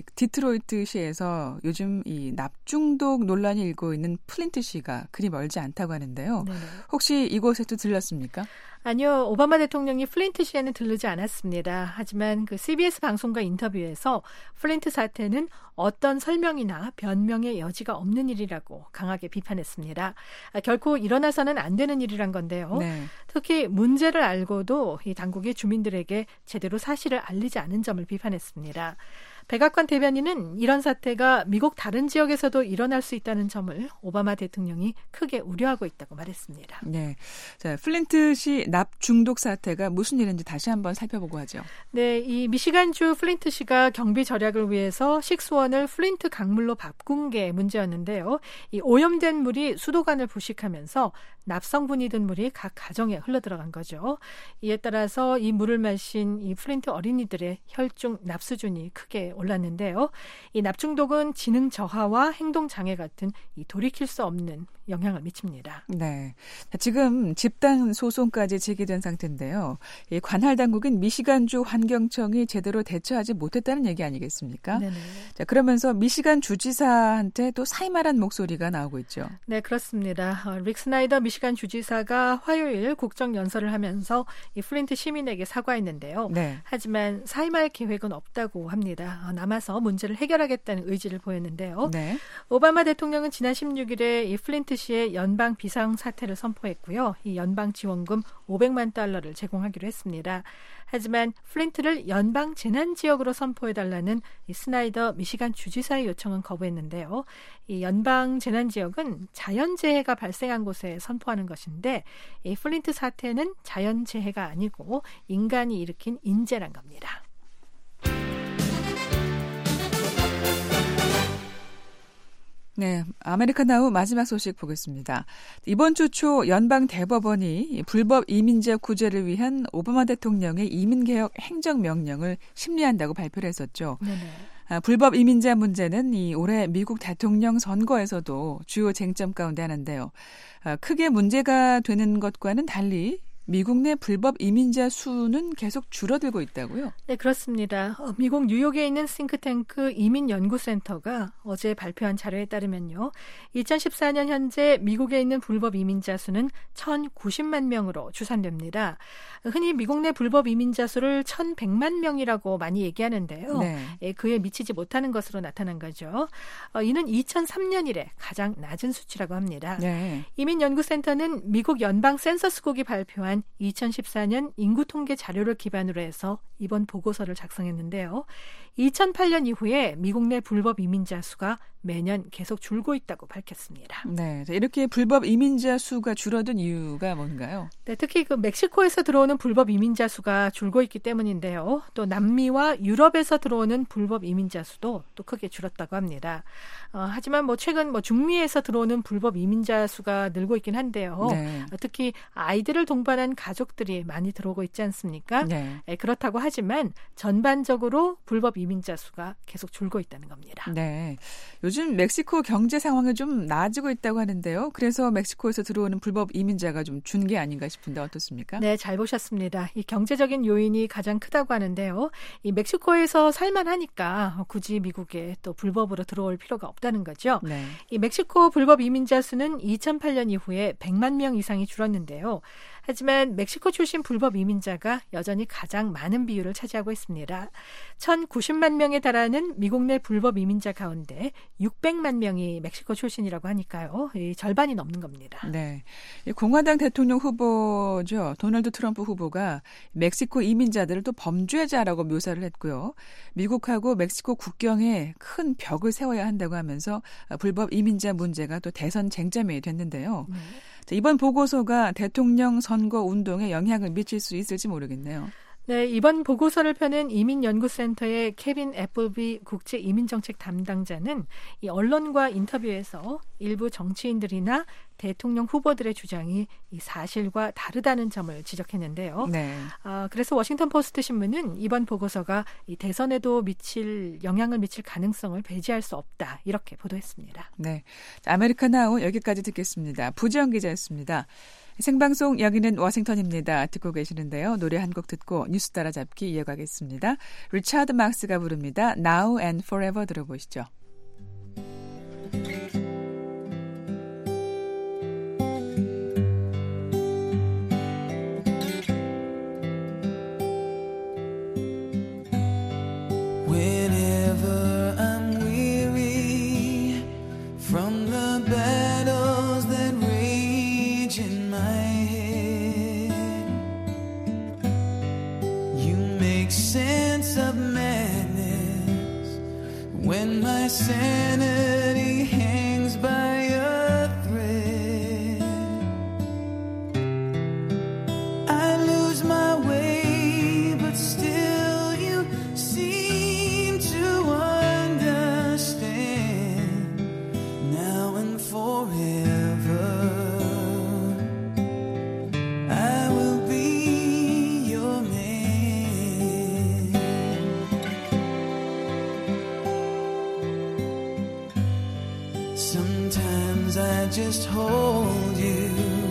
디트로이트시에서 요즘 이 납중독 논란이 일고 있는 플린트시가 그리 멀지 않다고 하는데요. 네네. 혹시 이곳에도 들렸습니까? 아니요. 오바마 대통령이 플린트시에는 들르지 않았습니다. 하지만 그 CBS 방송과 인터뷰에서 플린트 사태는 어떤 설명이나 변명의 여지가 없는 일이라고 강하게 비판했습니다. 결코 일어나서는 안 되는 일이란 건데요. 네. 특히 문제를 알고도 이 당국이 주민들에게 제대로 사실을 알리지 않은 점을 비판했습니다. 백악관 대변인은 이런 사태가 미국 다른 지역에서도 일어날 수 있다는 점을 오바마 대통령이 크게 우려하고 있다고 말했습니다. 네, 자, 플린트시 납 중독 사태가 무슨 일인지 다시 한번 살펴보고 하죠. 네, 이 미시간주 플린트시가 경비 절약을 위해서 식수원을 플린트 강물로 바꾼 게 문제였는데요. 이 오염된 물이 수도관을 부식하면서 납성분이 든 물이 각 가정에 흘러들어간 거죠. 이에 따라서 이 물을 마신 이 플린트 어린이들의 혈중 납수준이 크게 올랐는데요. 이 납중독은 지능 저하와 행동 장애 같은 이 돌이킬 수 없는 영향을 미칩니다. 네, 지금 집단 소송까지 제기된 상태인데요. 이 관할 당국인 미시간주 환경청이 제대로 대처하지 못했다는 얘기 아니겠습니까? 네네. 자, 그러면서 미시간 주지사한테 또 사임하라는 목소리가 나오고 있죠. 네, 그렇습니다. 릭 스나이더 미시간 주지사가 화요일 국정연설을 하면서 이 플린트 시민에게 사과했는데요. 네. 하지만 사임할 계획은 없다고 합니다. 남아서 문제를 해결하겠다는 의지를 보였는데요. 네. 오바마 대통령은 지난 16일에 이 플린트시의 연방 비상사태를 선포했고요. 이 연방 지원금 500만 달러를 제공하기로 했습니다. 하지만 플린트를 연방 재난지역으로 선포해달라는 이 스나이더 미시간 주지사의 요청은 거부했는데요. 이 연방 재난지역은 자연재해가 발생한 곳에 선포하는 것인데 이 플린트 사태는 자연재해가 아니고 인간이 일으킨 인재란 겁니다. 네, 아메리카나우 마지막 소식 보겠습니다. 이번 주 초 연방 대법원이 불법 이민자 구제를 위한 오바마 대통령의 이민개혁 행정명령을 심리한다고 발표를 했었죠. 네네. 불법 이민자 문제는 이 올해 미국 대통령 선거에서도 주요 쟁점 가운데 하나인데요. 크게 문제가 되는 것과는 달리 미국 내 불법 이민자 수는 계속 줄어들고 있다고요? 네, 그렇습니다. 미국 뉴욕에 있는 싱크탱크 이민연구센터가 어제 발표한 자료에 따르면요. 2014년 현재 미국에 있는 불법 이민자 수는 1,090만 명으로 추산됩니다. 흔히 미국 내 불법 이민자 수를 1,100만 명이라고 많이 얘기하는데요. 네. 그에 미치지 못하는 것으로 나타난 거죠. 이는 2003년 이래 가장 낮은 수치라고 합니다. 네. 이민연구센터는 미국 연방 센서스국이 발표한 발표한 2014년 인구 통계 자료를 기반으로 해서 이번 보고서를 작성했는데요. 2008년 이후에 미국 내 불법 이민자 수가 매년 계속 줄고 있다고 밝혔습니다. 네, 이렇게 불법 이민자 수가 줄어든 이유가 뭔가요? 네, 특히 그 멕시코에서 들어오는 불법 이민자 수가 줄고 있기 때문인데요. 또 남미와 유럽에서 들어오는 불법 이민자 수도 또 크게 줄었다고 합니다. 하지만 최근 중미에서 들어오는 불법 이민자 수가 늘고 있긴 한데요. 네. 특히 아이들을 동반한 가족들이 많이 들어오고 있지 않습니까? 네. 그렇다고 하지만 전반적으로 불법 이민자 수가 계속 줄고 있다는 겁니다. 네. 요즘 멕시코 경제 상황이 좀 나아지고 있다고 하는데요. 그래서 멕시코에서 들어오는 불법 이민자가 좀 준 게 아닌가 싶은데 어떻습니까? 네, 잘 보셨습니다. 이 경제적인 요인이 가장 크다고 하는데요. 이 멕시코에서 살만하니까 굳이 미국에 또 불법으로 들어올 필요가 없다는 거죠. 네. 이 멕시코 불법 이민자 수는 2008년 이후에 100만 명 이상이 줄었는데요. 하지만 멕시코 출신 불법 이민자가 여전히 가장 많은 비율을 차지하고 있습니다. 1,090만 명에 달하는 미국 내 불법 이민자 가운데 600만 명이 멕시코 출신이라고 하니까요. 절반이 넘는 겁니다. 네, 공화당 대통령 후보죠. 도널드 트럼프 후보가 멕시코 이민자들을 또 범죄자라고 묘사를 했고요. 미국하고 멕시코 국경에 큰 벽을 세워야 한다고 하면서 불법 이민자 문제가 또 대선 쟁점이 됐는데요. 네. 이번 보고서가 대통령 선거 운동에 영향을 미칠 수 있을지 모르겠네요. 네, 이번 보고서를 펴낸 이민연구센터의 케빈 애플비 국제이민정책 담당자는 이 언론과 인터뷰에서 일부 정치인들이나 대통령 후보들의 주장이 이 사실과 다르다는 점을 지적했는데요. 네. 그래서 워싱턴 포스트 신문은 이번 보고서가 이 대선에도 영향을 미칠 가능성을 배제할 수 없다 이렇게 보도했습니다. 네, 아메리카나우 여기까지 듣겠습니다. 부지영 기자였습니다. 생방송 여기는 워싱턴입니다. 듣고 계시는데요. 노래 한 곡 듣고 뉴스 따라잡기 이어가겠습니다. 리차드 막스가 부릅니다. Now and Forever 들어보시죠. Whenever I'm weary from the battles that rage in my head, you make sense of madness when my sanity hangs by a thread. I lose my way, but still you seem to understand. Now and forever I will be your man. Sometimes I just hold you,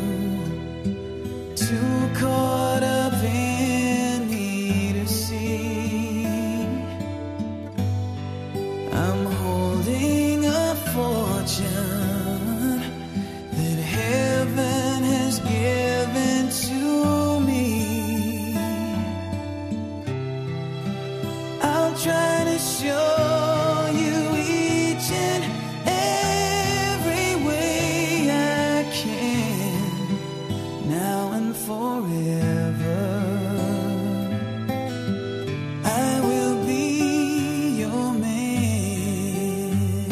too caught up in me to see. I'm holding a fortune that heaven has given to me. I'll try to show you each and every way I can, now and forever. I will be your man.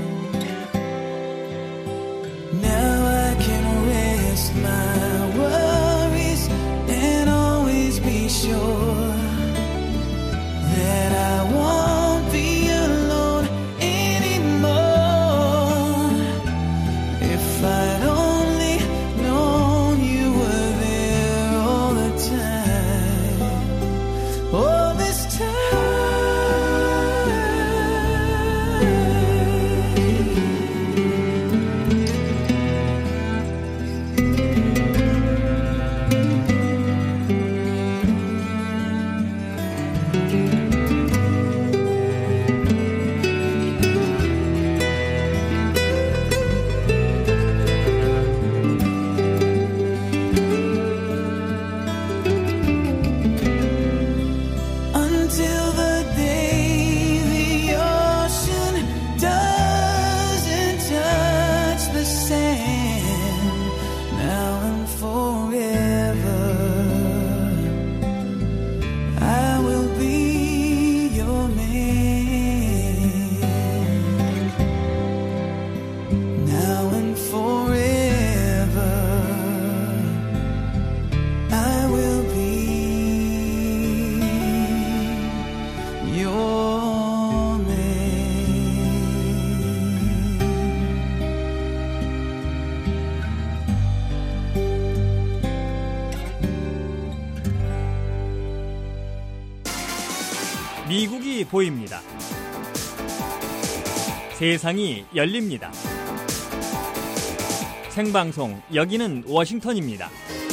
Now I can rest my worries and always be sure that I won't be alone anymore. If I'd only known you were there all the time, all this time. 미국이 보입니다. 세상이 열립니다. 생방송 여기는 워싱턴입니다.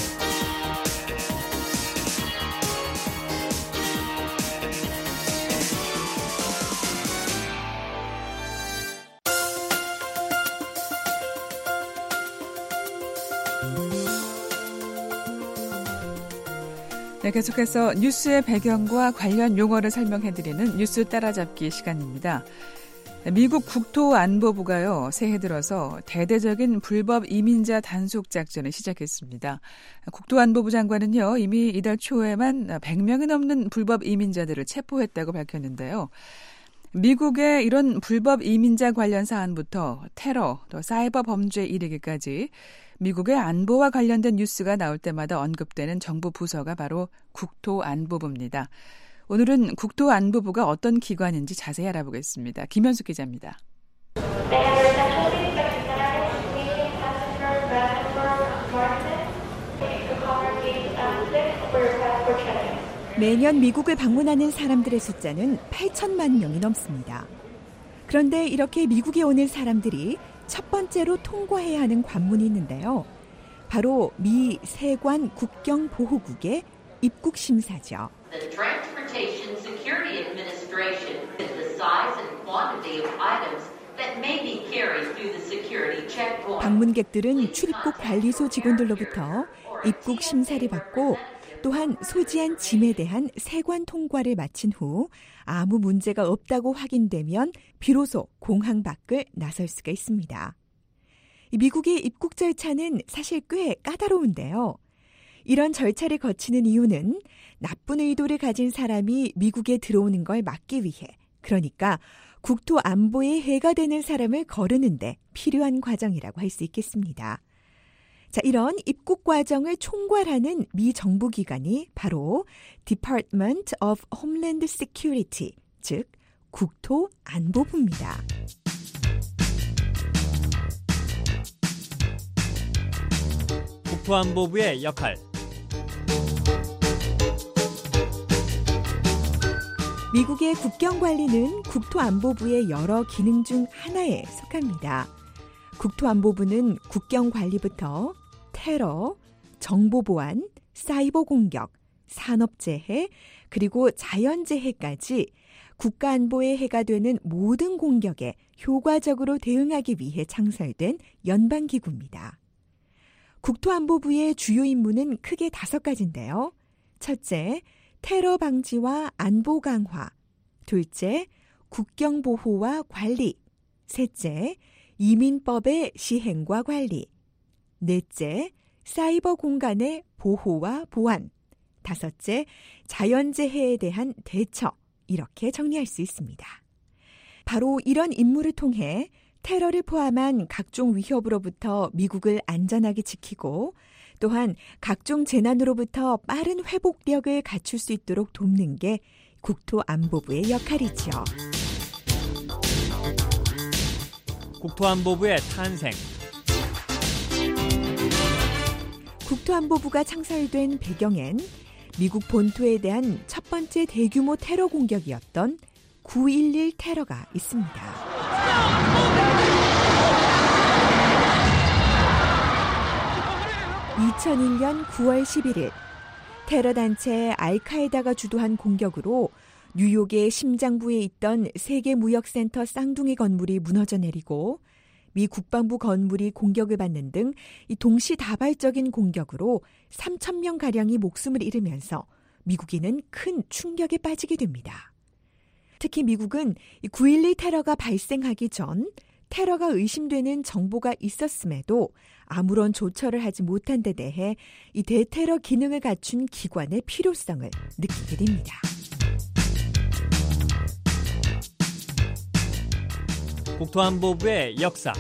네, 계속해서 뉴스의 배경과 관련 용어를 설명해드리는 뉴스 따라잡기 시간입니다. 미국 국토안보부가요, 새해 들어서 대대적인 불법 이민자 단속 작전을 시작했습니다. 국토안보부 장관은요, 이미 이달 초에만 100명이 넘는 불법 이민자들을 체포했다고 밝혔는데요. 미국의 이런 불법 이민자 관련 사안부터 테러, 또 사이버 범죄에 이르기까지 미국의 안보와 관련된 뉴스가 나올 때마다 언급되는 정부 부서가 바로 국토안보부입니다. 오늘은 국토안보부가 어떤 기관인지 자세히 알아보겠습니다. 김현숙 기자입니다. 매년 미국을 방문하는 사람들의 숫자는 8천만 명이 넘습니다. 그런데 이렇게 미국에 오는 사람들이 첫 번째로 통과해야 하는 관문이 있는데요. 바로 미 세관 국경보호국의 입국 심사죠. The Transportation Security Administration is the size and quantity of items that may be carried through the security checkpoint. 방문객들은 출입국 관리소 직원들로부터 입국 심사를 받고 또한 소지한 짐에 대한 세관 통과를 마친 후 아무 문제가 없다고 확인되면 비로소 공항 밖을 나설 수가 있습니다. 미국의 입국 절차는 사실 꽤 까다로운데요. 이런 절차를 거치는 이유는 나쁜 의도를 가진 사람이 미국에 들어오는 걸 막기 위해, 그러니까 국토 안보에 해가 되는 사람을 거르는데 필요한 과정이라고 할 수 있겠습니다. 자, 이런 입국 과정을 총괄하는 미 정부기관이 바로 Department of Homeland Security, 즉 국토안보부입니다. 국토안보부의 역할. 미국의 국경관리는 국토안보부의 여러 기능 중 하나에 속합니다. 국토안보부는 국경관리부터 테러, 정보보안, 사이버 공격, 산업재해, 그리고 자연재해까지 국가안보에 해가 되는 모든 공격에 효과적으로 대응하기 위해 창설된 연방기구입니다. 국토안보부의 주요 임무는 크게 5가지인데요. 첫째, 테러 방지와 안보 강화. 둘째, 국경 보호와 관리. 셋째, 이민법의 시행과 관리. 넷째, 사이버 공간의 보호와 보안. 다섯째, 자연재해에 대한 대처. 이렇게 정리할 수 있습니다. 바로 이런 임무를 통해 테러를 포함한 각종 위협으로부터 미국을 안전하게 지키고 또한 각종 재난으로부터 빠른 회복력을 갖출 수 있도록 돕는 게 국토안보부의 역할이죠. 국토안보부의 탄생. 국토안보부가 창설된 배경엔 미국 본토에 대한 첫 번째 대규모 테러 공격이었던 9.11 테러가 있습니다. 2001년 9월 11일 테러 단체 알카에다가 주도한 공격으로 뉴욕의 심장부에 있던 세계무역센터 쌍둥이 건물이 무너져 내리고 미 국방부 건물이 공격을 받는 등 이 동시다발적인 공격으로 3,000명가량이 목숨을 잃으면서 미국인은 큰 충격에 빠지게 됩니다. 특히 미국은 9.11 테러가 발생하기 전 테러가 의심되는 정보가 있었음에도 아무런 조처를 하지 못한 데 대해 이 대테러 기능을 갖춘 기관의 필요성을 느끼게 됩니다. 국토안보부의 역사.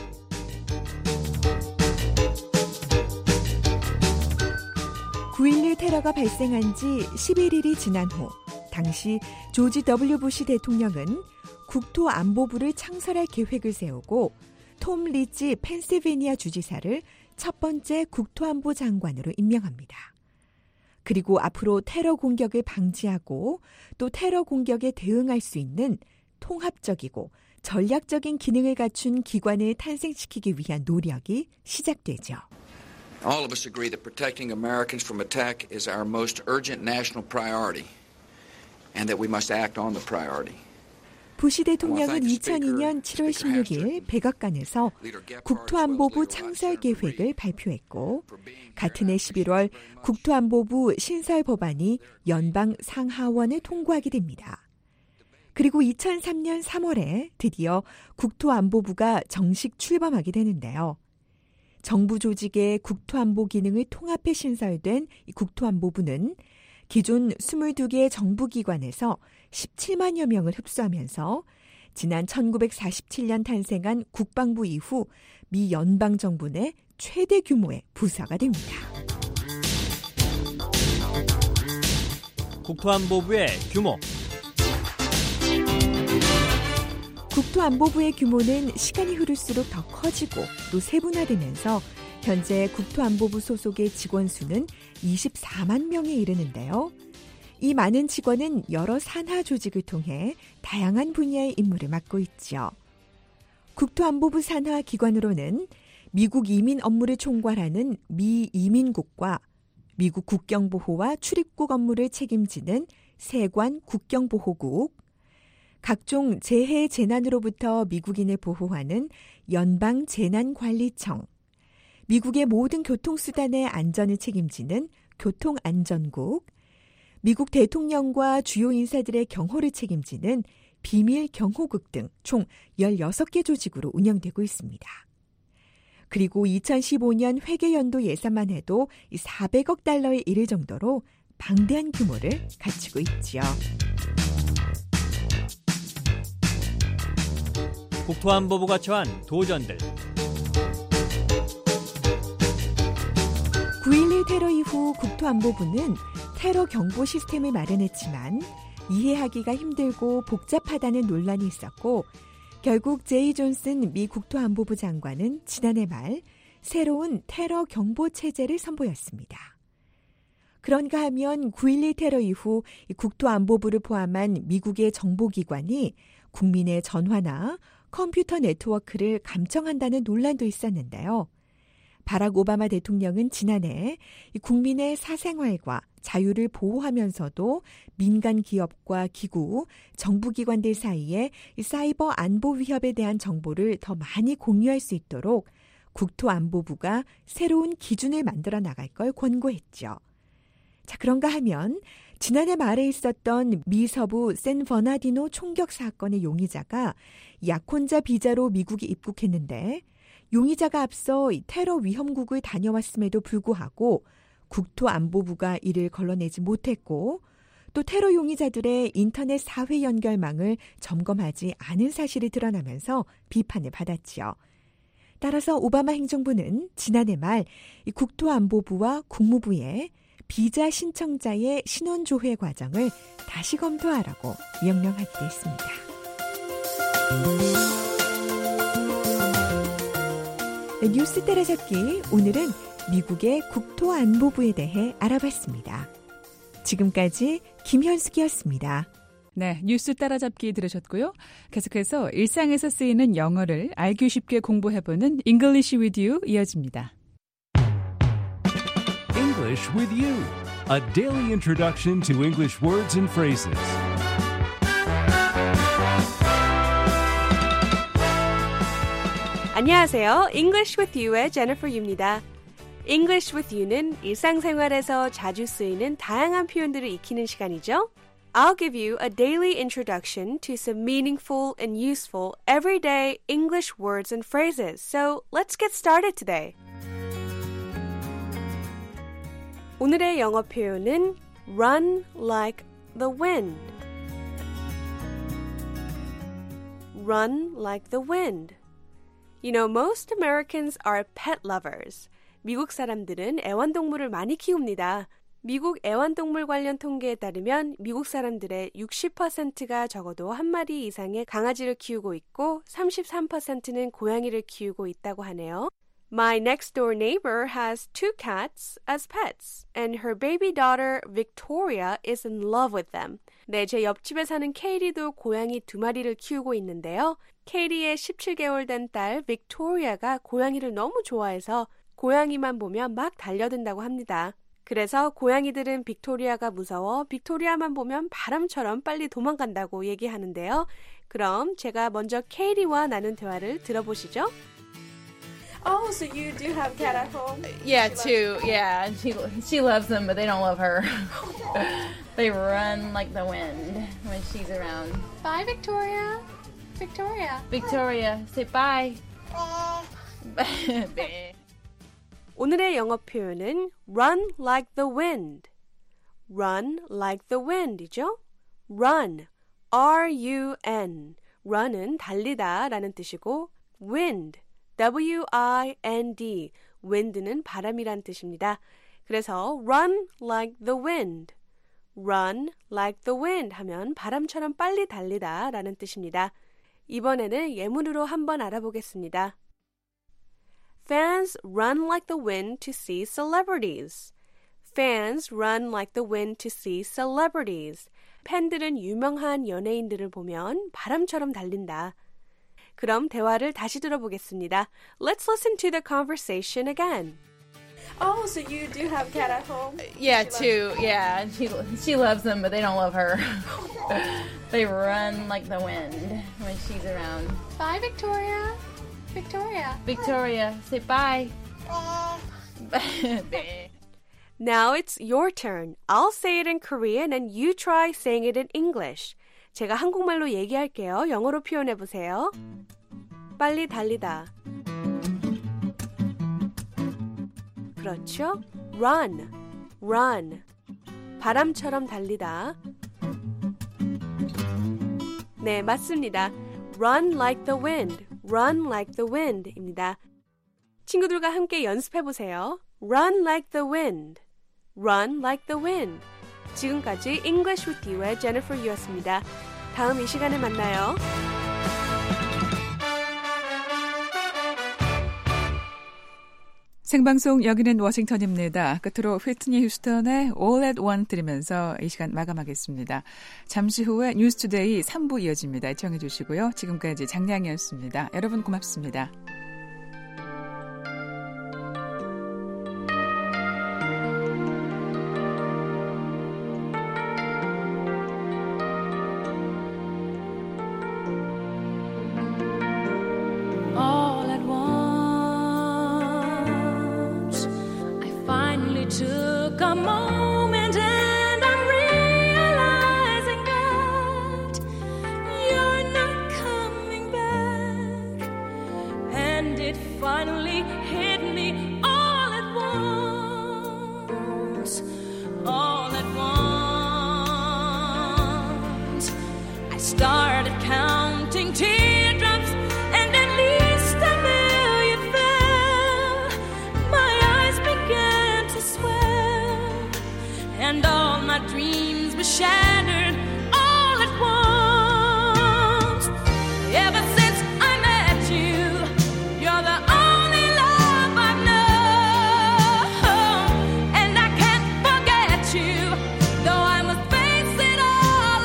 (9.11) 테러가 발생한 지 11일이 지난 후 당시 조지 W. 부시 대통령은 국토안보부를 창설할 계획을 세우고 톰 리지 펜실베니아 주지사를 첫 번째 국토안보 장관으로 임명합니다. 그리고 앞으로 테러 공격을 방지하고 또 테러 공격에 대응할 수 있는 통합적이고 전략적인 기능을 갖춘 기관을 탄생시키기 위한 노력이 시작되죠. All of us agree that protecting Americans from attack is our most urgent national priority and that we must act on the priority. 부시 대통령은 2002년 7월 16일 백악관에서 국토안보부 창설 계획을 발표했고 같은 해 11월 국토안보부 신설 법안이 연방 상하원을 통과하게 됩니다. 그리고 2003년 3월에 드디어 국토안보부가 정식 출범하게 되는데요. 정부 조직의 국토안보 기능을 통합해 신설된 이 국토안보부는 기존 22개 정부기관에서 17만여 명을 흡수하면서 지난 1947년 탄생한 국방부 이후 미 연방정부 내 최대 규모의 부서가 됩니다. 국토안보부의 규모. 국토안보부의 규모는 시간이 흐를수록 더 커지고 또 세분화되면서 현재 국토안보부 소속의 직원 수는 24만 명에 이르는데요. 이 많은 직원은 여러 산하 조직을 통해 다양한 분야의 임무를 맡고 있죠. 국토안보부 산하 기관으로는 미국 이민 업무를 총괄하는 미 이민국과 미국 국경보호와 출입국 업무를 책임지는 세관 국경보호국, 각종 재해 재난으로부터 미국인을 보호하는 연방재난관리청, 미국의 모든 교통수단의 안전을 책임지는 교통안전국, 미국 대통령과 주요 인사들의 경호를 책임지는 비밀경호국 등 총 16개 조직으로 운영되고 있습니다. 그리고 2015년 회계연도 예산만 해도 400억 달러에 이를 정도로 방대한 규모를 갖추고 있지요. 국토안보부가 처한 도전들. 9.11 테러 이후 국토안보부는 테러 경보 시스템을 마련했지만 이해하기가 힘들고 복잡하다는 논란이 있었고 결국 제이 존슨 미 국토안보부 장관은 지난해 말 새로운 테러 경보 체제를 선보였습니다. 그런가 하면 9.11 테러 이후 국토안보부를 포함한 미국의 정보기관이 국민의 전화나 컴퓨터 네트워크를 감청한다는 논란도 있었는데요. 바락 오바마 대통령은 지난해 국민의 사생활과 자유를 보호하면서도 민간 기업과 기구, 정부기관들 사이에 사이버 안보 위협에 대한 정보를 더 많이 공유할 수 있도록 국토안보부가 새로운 기준을 만들어 나갈 걸 권고했죠. 자, 그런가 하면 지난해 말에 있었던 미 서부 샌버나디노 총격 사건의 용의자가 약혼자 비자로 미국에 입국했는데 용의자가 앞서 테러 위험국을 다녀왔음에도 불구하고 국토안보부가 이를 걸러내지 못했고 또 테러 용의자들의 인터넷 사회 연결망을 점검하지 않은 사실이 드러나면서 비판을 받았지요. 따라서 오바마 행정부는 지난해 말 국토안보부와 국무부에 비자 신청자의 신원조회 과정을 다시 검토하라고 명령하기도 했습니다. 뉴스 따라잡기, 오늘은 미국의 국토안보부에 대해 알아봤습니다. 지금까지 김현숙이었습니다. 네, 뉴스 따라잡기 들으셨고요. 계속해서 일상에서 쓰이는 영어를 알기 쉽게 공부해보는 English with You 이어집니다. English with You, a daily introduction to English words and phrases. 안녕하세요. English with You의 Jennifer Yu입니다. English with You는 일상생활에서 자주 쓰이는 다양한 표현들을 익히는 시간이죠. I'll give you a daily introduction to some meaningful and useful everyday English words and phrases. So let's get started today. 오늘의 영어 표현은 run like the wind. Run like the wind. You know, most Americans are pet lovers. 미국 사람들은 애완동물을 많이 키웁니다. 미국 애완동물 관련 통계에 따르면 미국 사람들의 60%가 적어도 한 마리 이상의 강아지를 키우고 있고 33%는 고양이를 키우고 있다고 하네요. My next-door neighbor has 2 cats as pets, and her baby daughter Victoria is in love with them. 네, 제 옆집에 사는 케이리도 고양이 2마리를 키우고 있는데요. 케이리의 17개월 된 딸 빅토리아가 고양이를 너무 좋아해서 고양이만 보면 막 달려든다고 합니다. 그래서 고양이들은 빅토리아가 무서워 빅토리아만 보면 바람처럼 빨리 도망간다고 얘기하는데요. 그럼 제가 먼저 케이리와 나눈 대화를 들어보시죠. Oh, so you do have cat at home? Yeah, 2. Yeah, and she loves them, but they don't love her. They run like the wind when she's around. Bye, Victoria. Victoria. Victoria, say bye. 오늘의 영어 표현은 run like the wind. run like the wind이죠. run, R-U-N. run은 달리다 라는 뜻이고 wind, W-I-N-D. wind는 바람이란 뜻입니다. 그래서 run like the wind. run like the wind 하면 바람처럼 빨리 달리다 라는 뜻입니다. 이번에는 예문으로 한번 알아보겠습니다. Fans run like the wind to see celebrities. Fans run like the wind to see celebrities. 팬들은 유명한 연예인들을 보면 바람처럼 달린다. 그럼 대화를 다시 들어보겠습니다. Let's listen to the conversation again. Oh, so you do have cat at home? Yeah, 2. Yeah, and she loves them, but they don't love her. They run like the wind when she's around. Bye, Victoria. Victoria. Victoria, say bye. Now it's your turn. I'll say it in Korean and you try saying it in English. 제가 한국말로 얘기할게요. 영어로 표현해보세요. 빨리 달리다. 그렇죠? run, run. 바람처럼 달리다. 네, 맞습니다. run like the wind, run like the wind입니다. 친구들과 함께 연습해보세요. run like the wind, run like the wind. 지금까지 English with You의 Jennifer Yu였습니다. 다음 이 시간에 만나요. 생방송 여기는 워싱턴입니다. 끝으로 휘트니 휴스턴의 All at One 들으면서 이 시간 마감하겠습니다. 잠시 후에 뉴스투데이 3부 이어집니다. 시청해 주시고요. 지금까지 장량이었습니다. 여러분 고맙습니다. Took a moment and I'm realizing that you're not coming back. And it finally hit me all at once. All at once. I started counting teardrops and at least a million fell. My eyes began to swell, and all my dreams were shattered all at once. Ever since I met you, you're the only love I've known, and I can't forget you, though I must face it all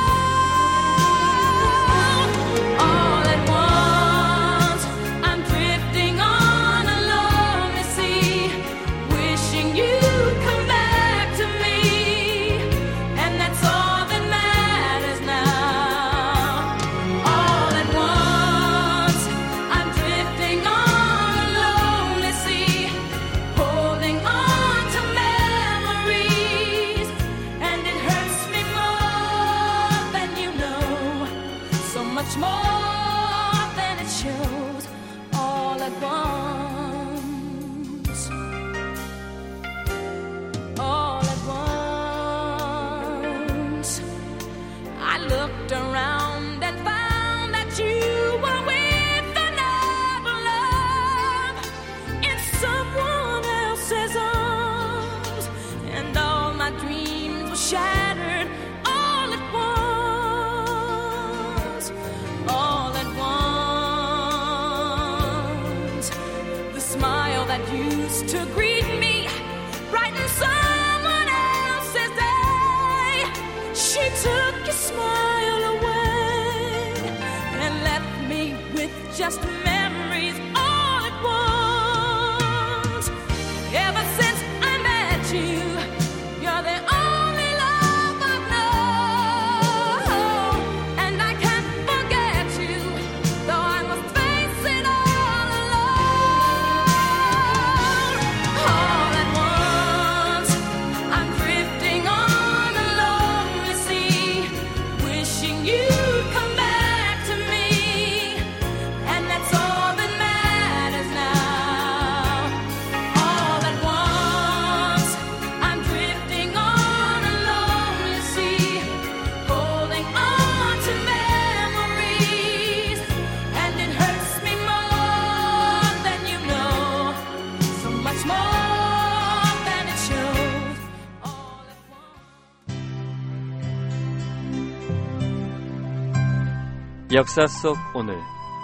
alone. All at once, I'm drifting on a lonely sea, wishing you'd come back to me, and that's all that matters now. All at once, I'm drifting on a lonely sea, holding on to memories, and it hurts me more than you know, so much more than it shows. All at once. All at once, I looked around and found that you were with another love in someone else's arms, and all my dreams were shattered all at once. All at once, the smile used to greet me, brighten someone else's day. She took your smile away and left me with just memories all at once. Ever since I met you, you're the only love I've known, and I can't forget you, though I must face it all alone. All at once, I'm drifting on a lonely sea, wishing you'd come back to me, and that's all that matters now. All at once, I'm drifting on a lonely sea, holding on to memories, and it hurts me more than you know, so much more than it shows. All at 역사 속 오늘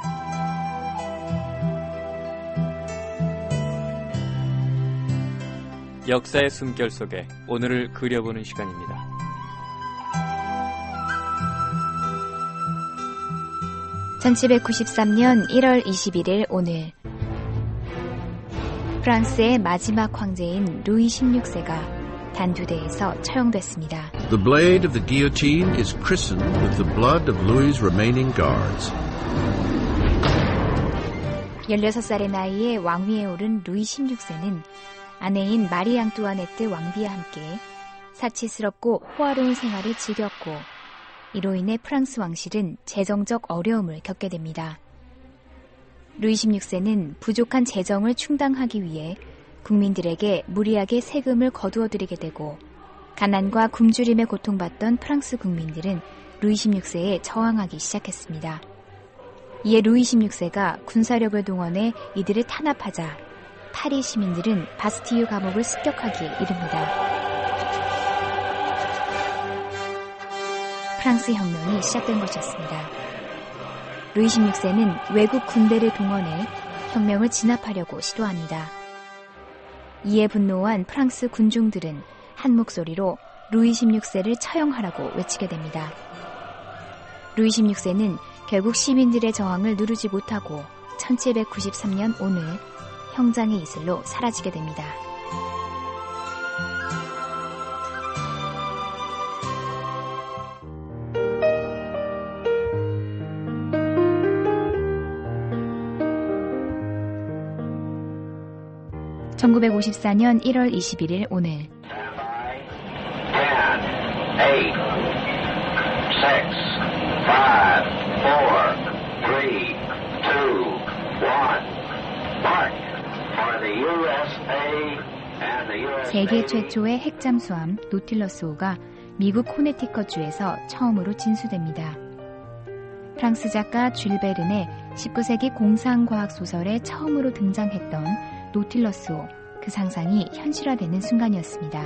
역사의 숨결 속에 오늘을 그려보는 시간입니다. (1793년 1월 21일) 오늘 프랑스의 마지막 황제인 루이 16세가 단두대에서 처형됐습니다. The blade of the guillotine is christened with the blood of Louis's remaining guards. 16살의 나이에 왕위에 오른 루이 16세는 아내인 마리 앙뚜아네트 왕비와 함께 사치스럽고 호화로운 생활을 즐겼고, 이로 인해 프랑스 왕실은 재정적 어려움을 겪게 됩니다. 루이 16세는 부족한 재정을 충당하기 위해 국민들에게 무리하게 세금을 거두어들이게 되고, 가난과 굶주림에 고통받던 프랑스 국민들은 루이 16세에 저항하기 시작했습니다. 이에 루이 16세가 군사력을 동원해 이들을 탄압하자 파리 시민들은 바스티유 감옥을 습격하기에 이릅니다. 프랑스 혁명이 시작된 것이었습니다. 루이 16세는 외국 군대를 동원해 혁명을 진압하려고 시도합니다. 이에 분노한 프랑스 군중들은 한 목소리로 루이 16세를 처형하라고 외치게 됩니다. 루이 16세는 결국 시민들의 저항을 누르지 못하고 1793년 오늘 형장의 이슬로 사라지게 됩니다. (1954년 1월 21일) 오늘 10, 8, 6, 5, 4, 3, 2, 1, mark for the USA and the USA. 세계 최초의 핵잠수함 노틸러스호가 미국 코네티컷주에서 처음으로 진수됩니다. 프랑스 작가 줄 베른의 19세기 공상과학 소설에 처음으로 등장했던 노틸러스호, 그 상상이 현실화되는 순간이었습니다.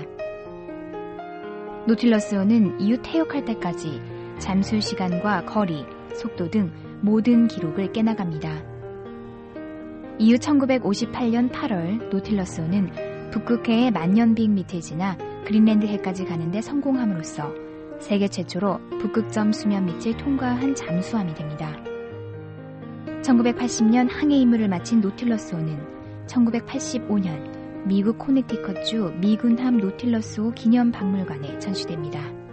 노틸러스호는 이후 퇴역할 때까지 잠수 시간과 거리, 속도 등 모든 기록을 깨나갑니다. 이후 1958년 8월 노틸러스호는 북극해의 만년빙 밑을 지나 그린랜드 해까지 가는데 성공함으로써 세계 최초로 북극점 수면 밑을 통과한 잠수함이 됩니다. 1980년 항해 임무를 마친 노틸러스호는 1985년 미국 코네티컷주 미군함 노틸러스호 기념박물관에 전시됩니다.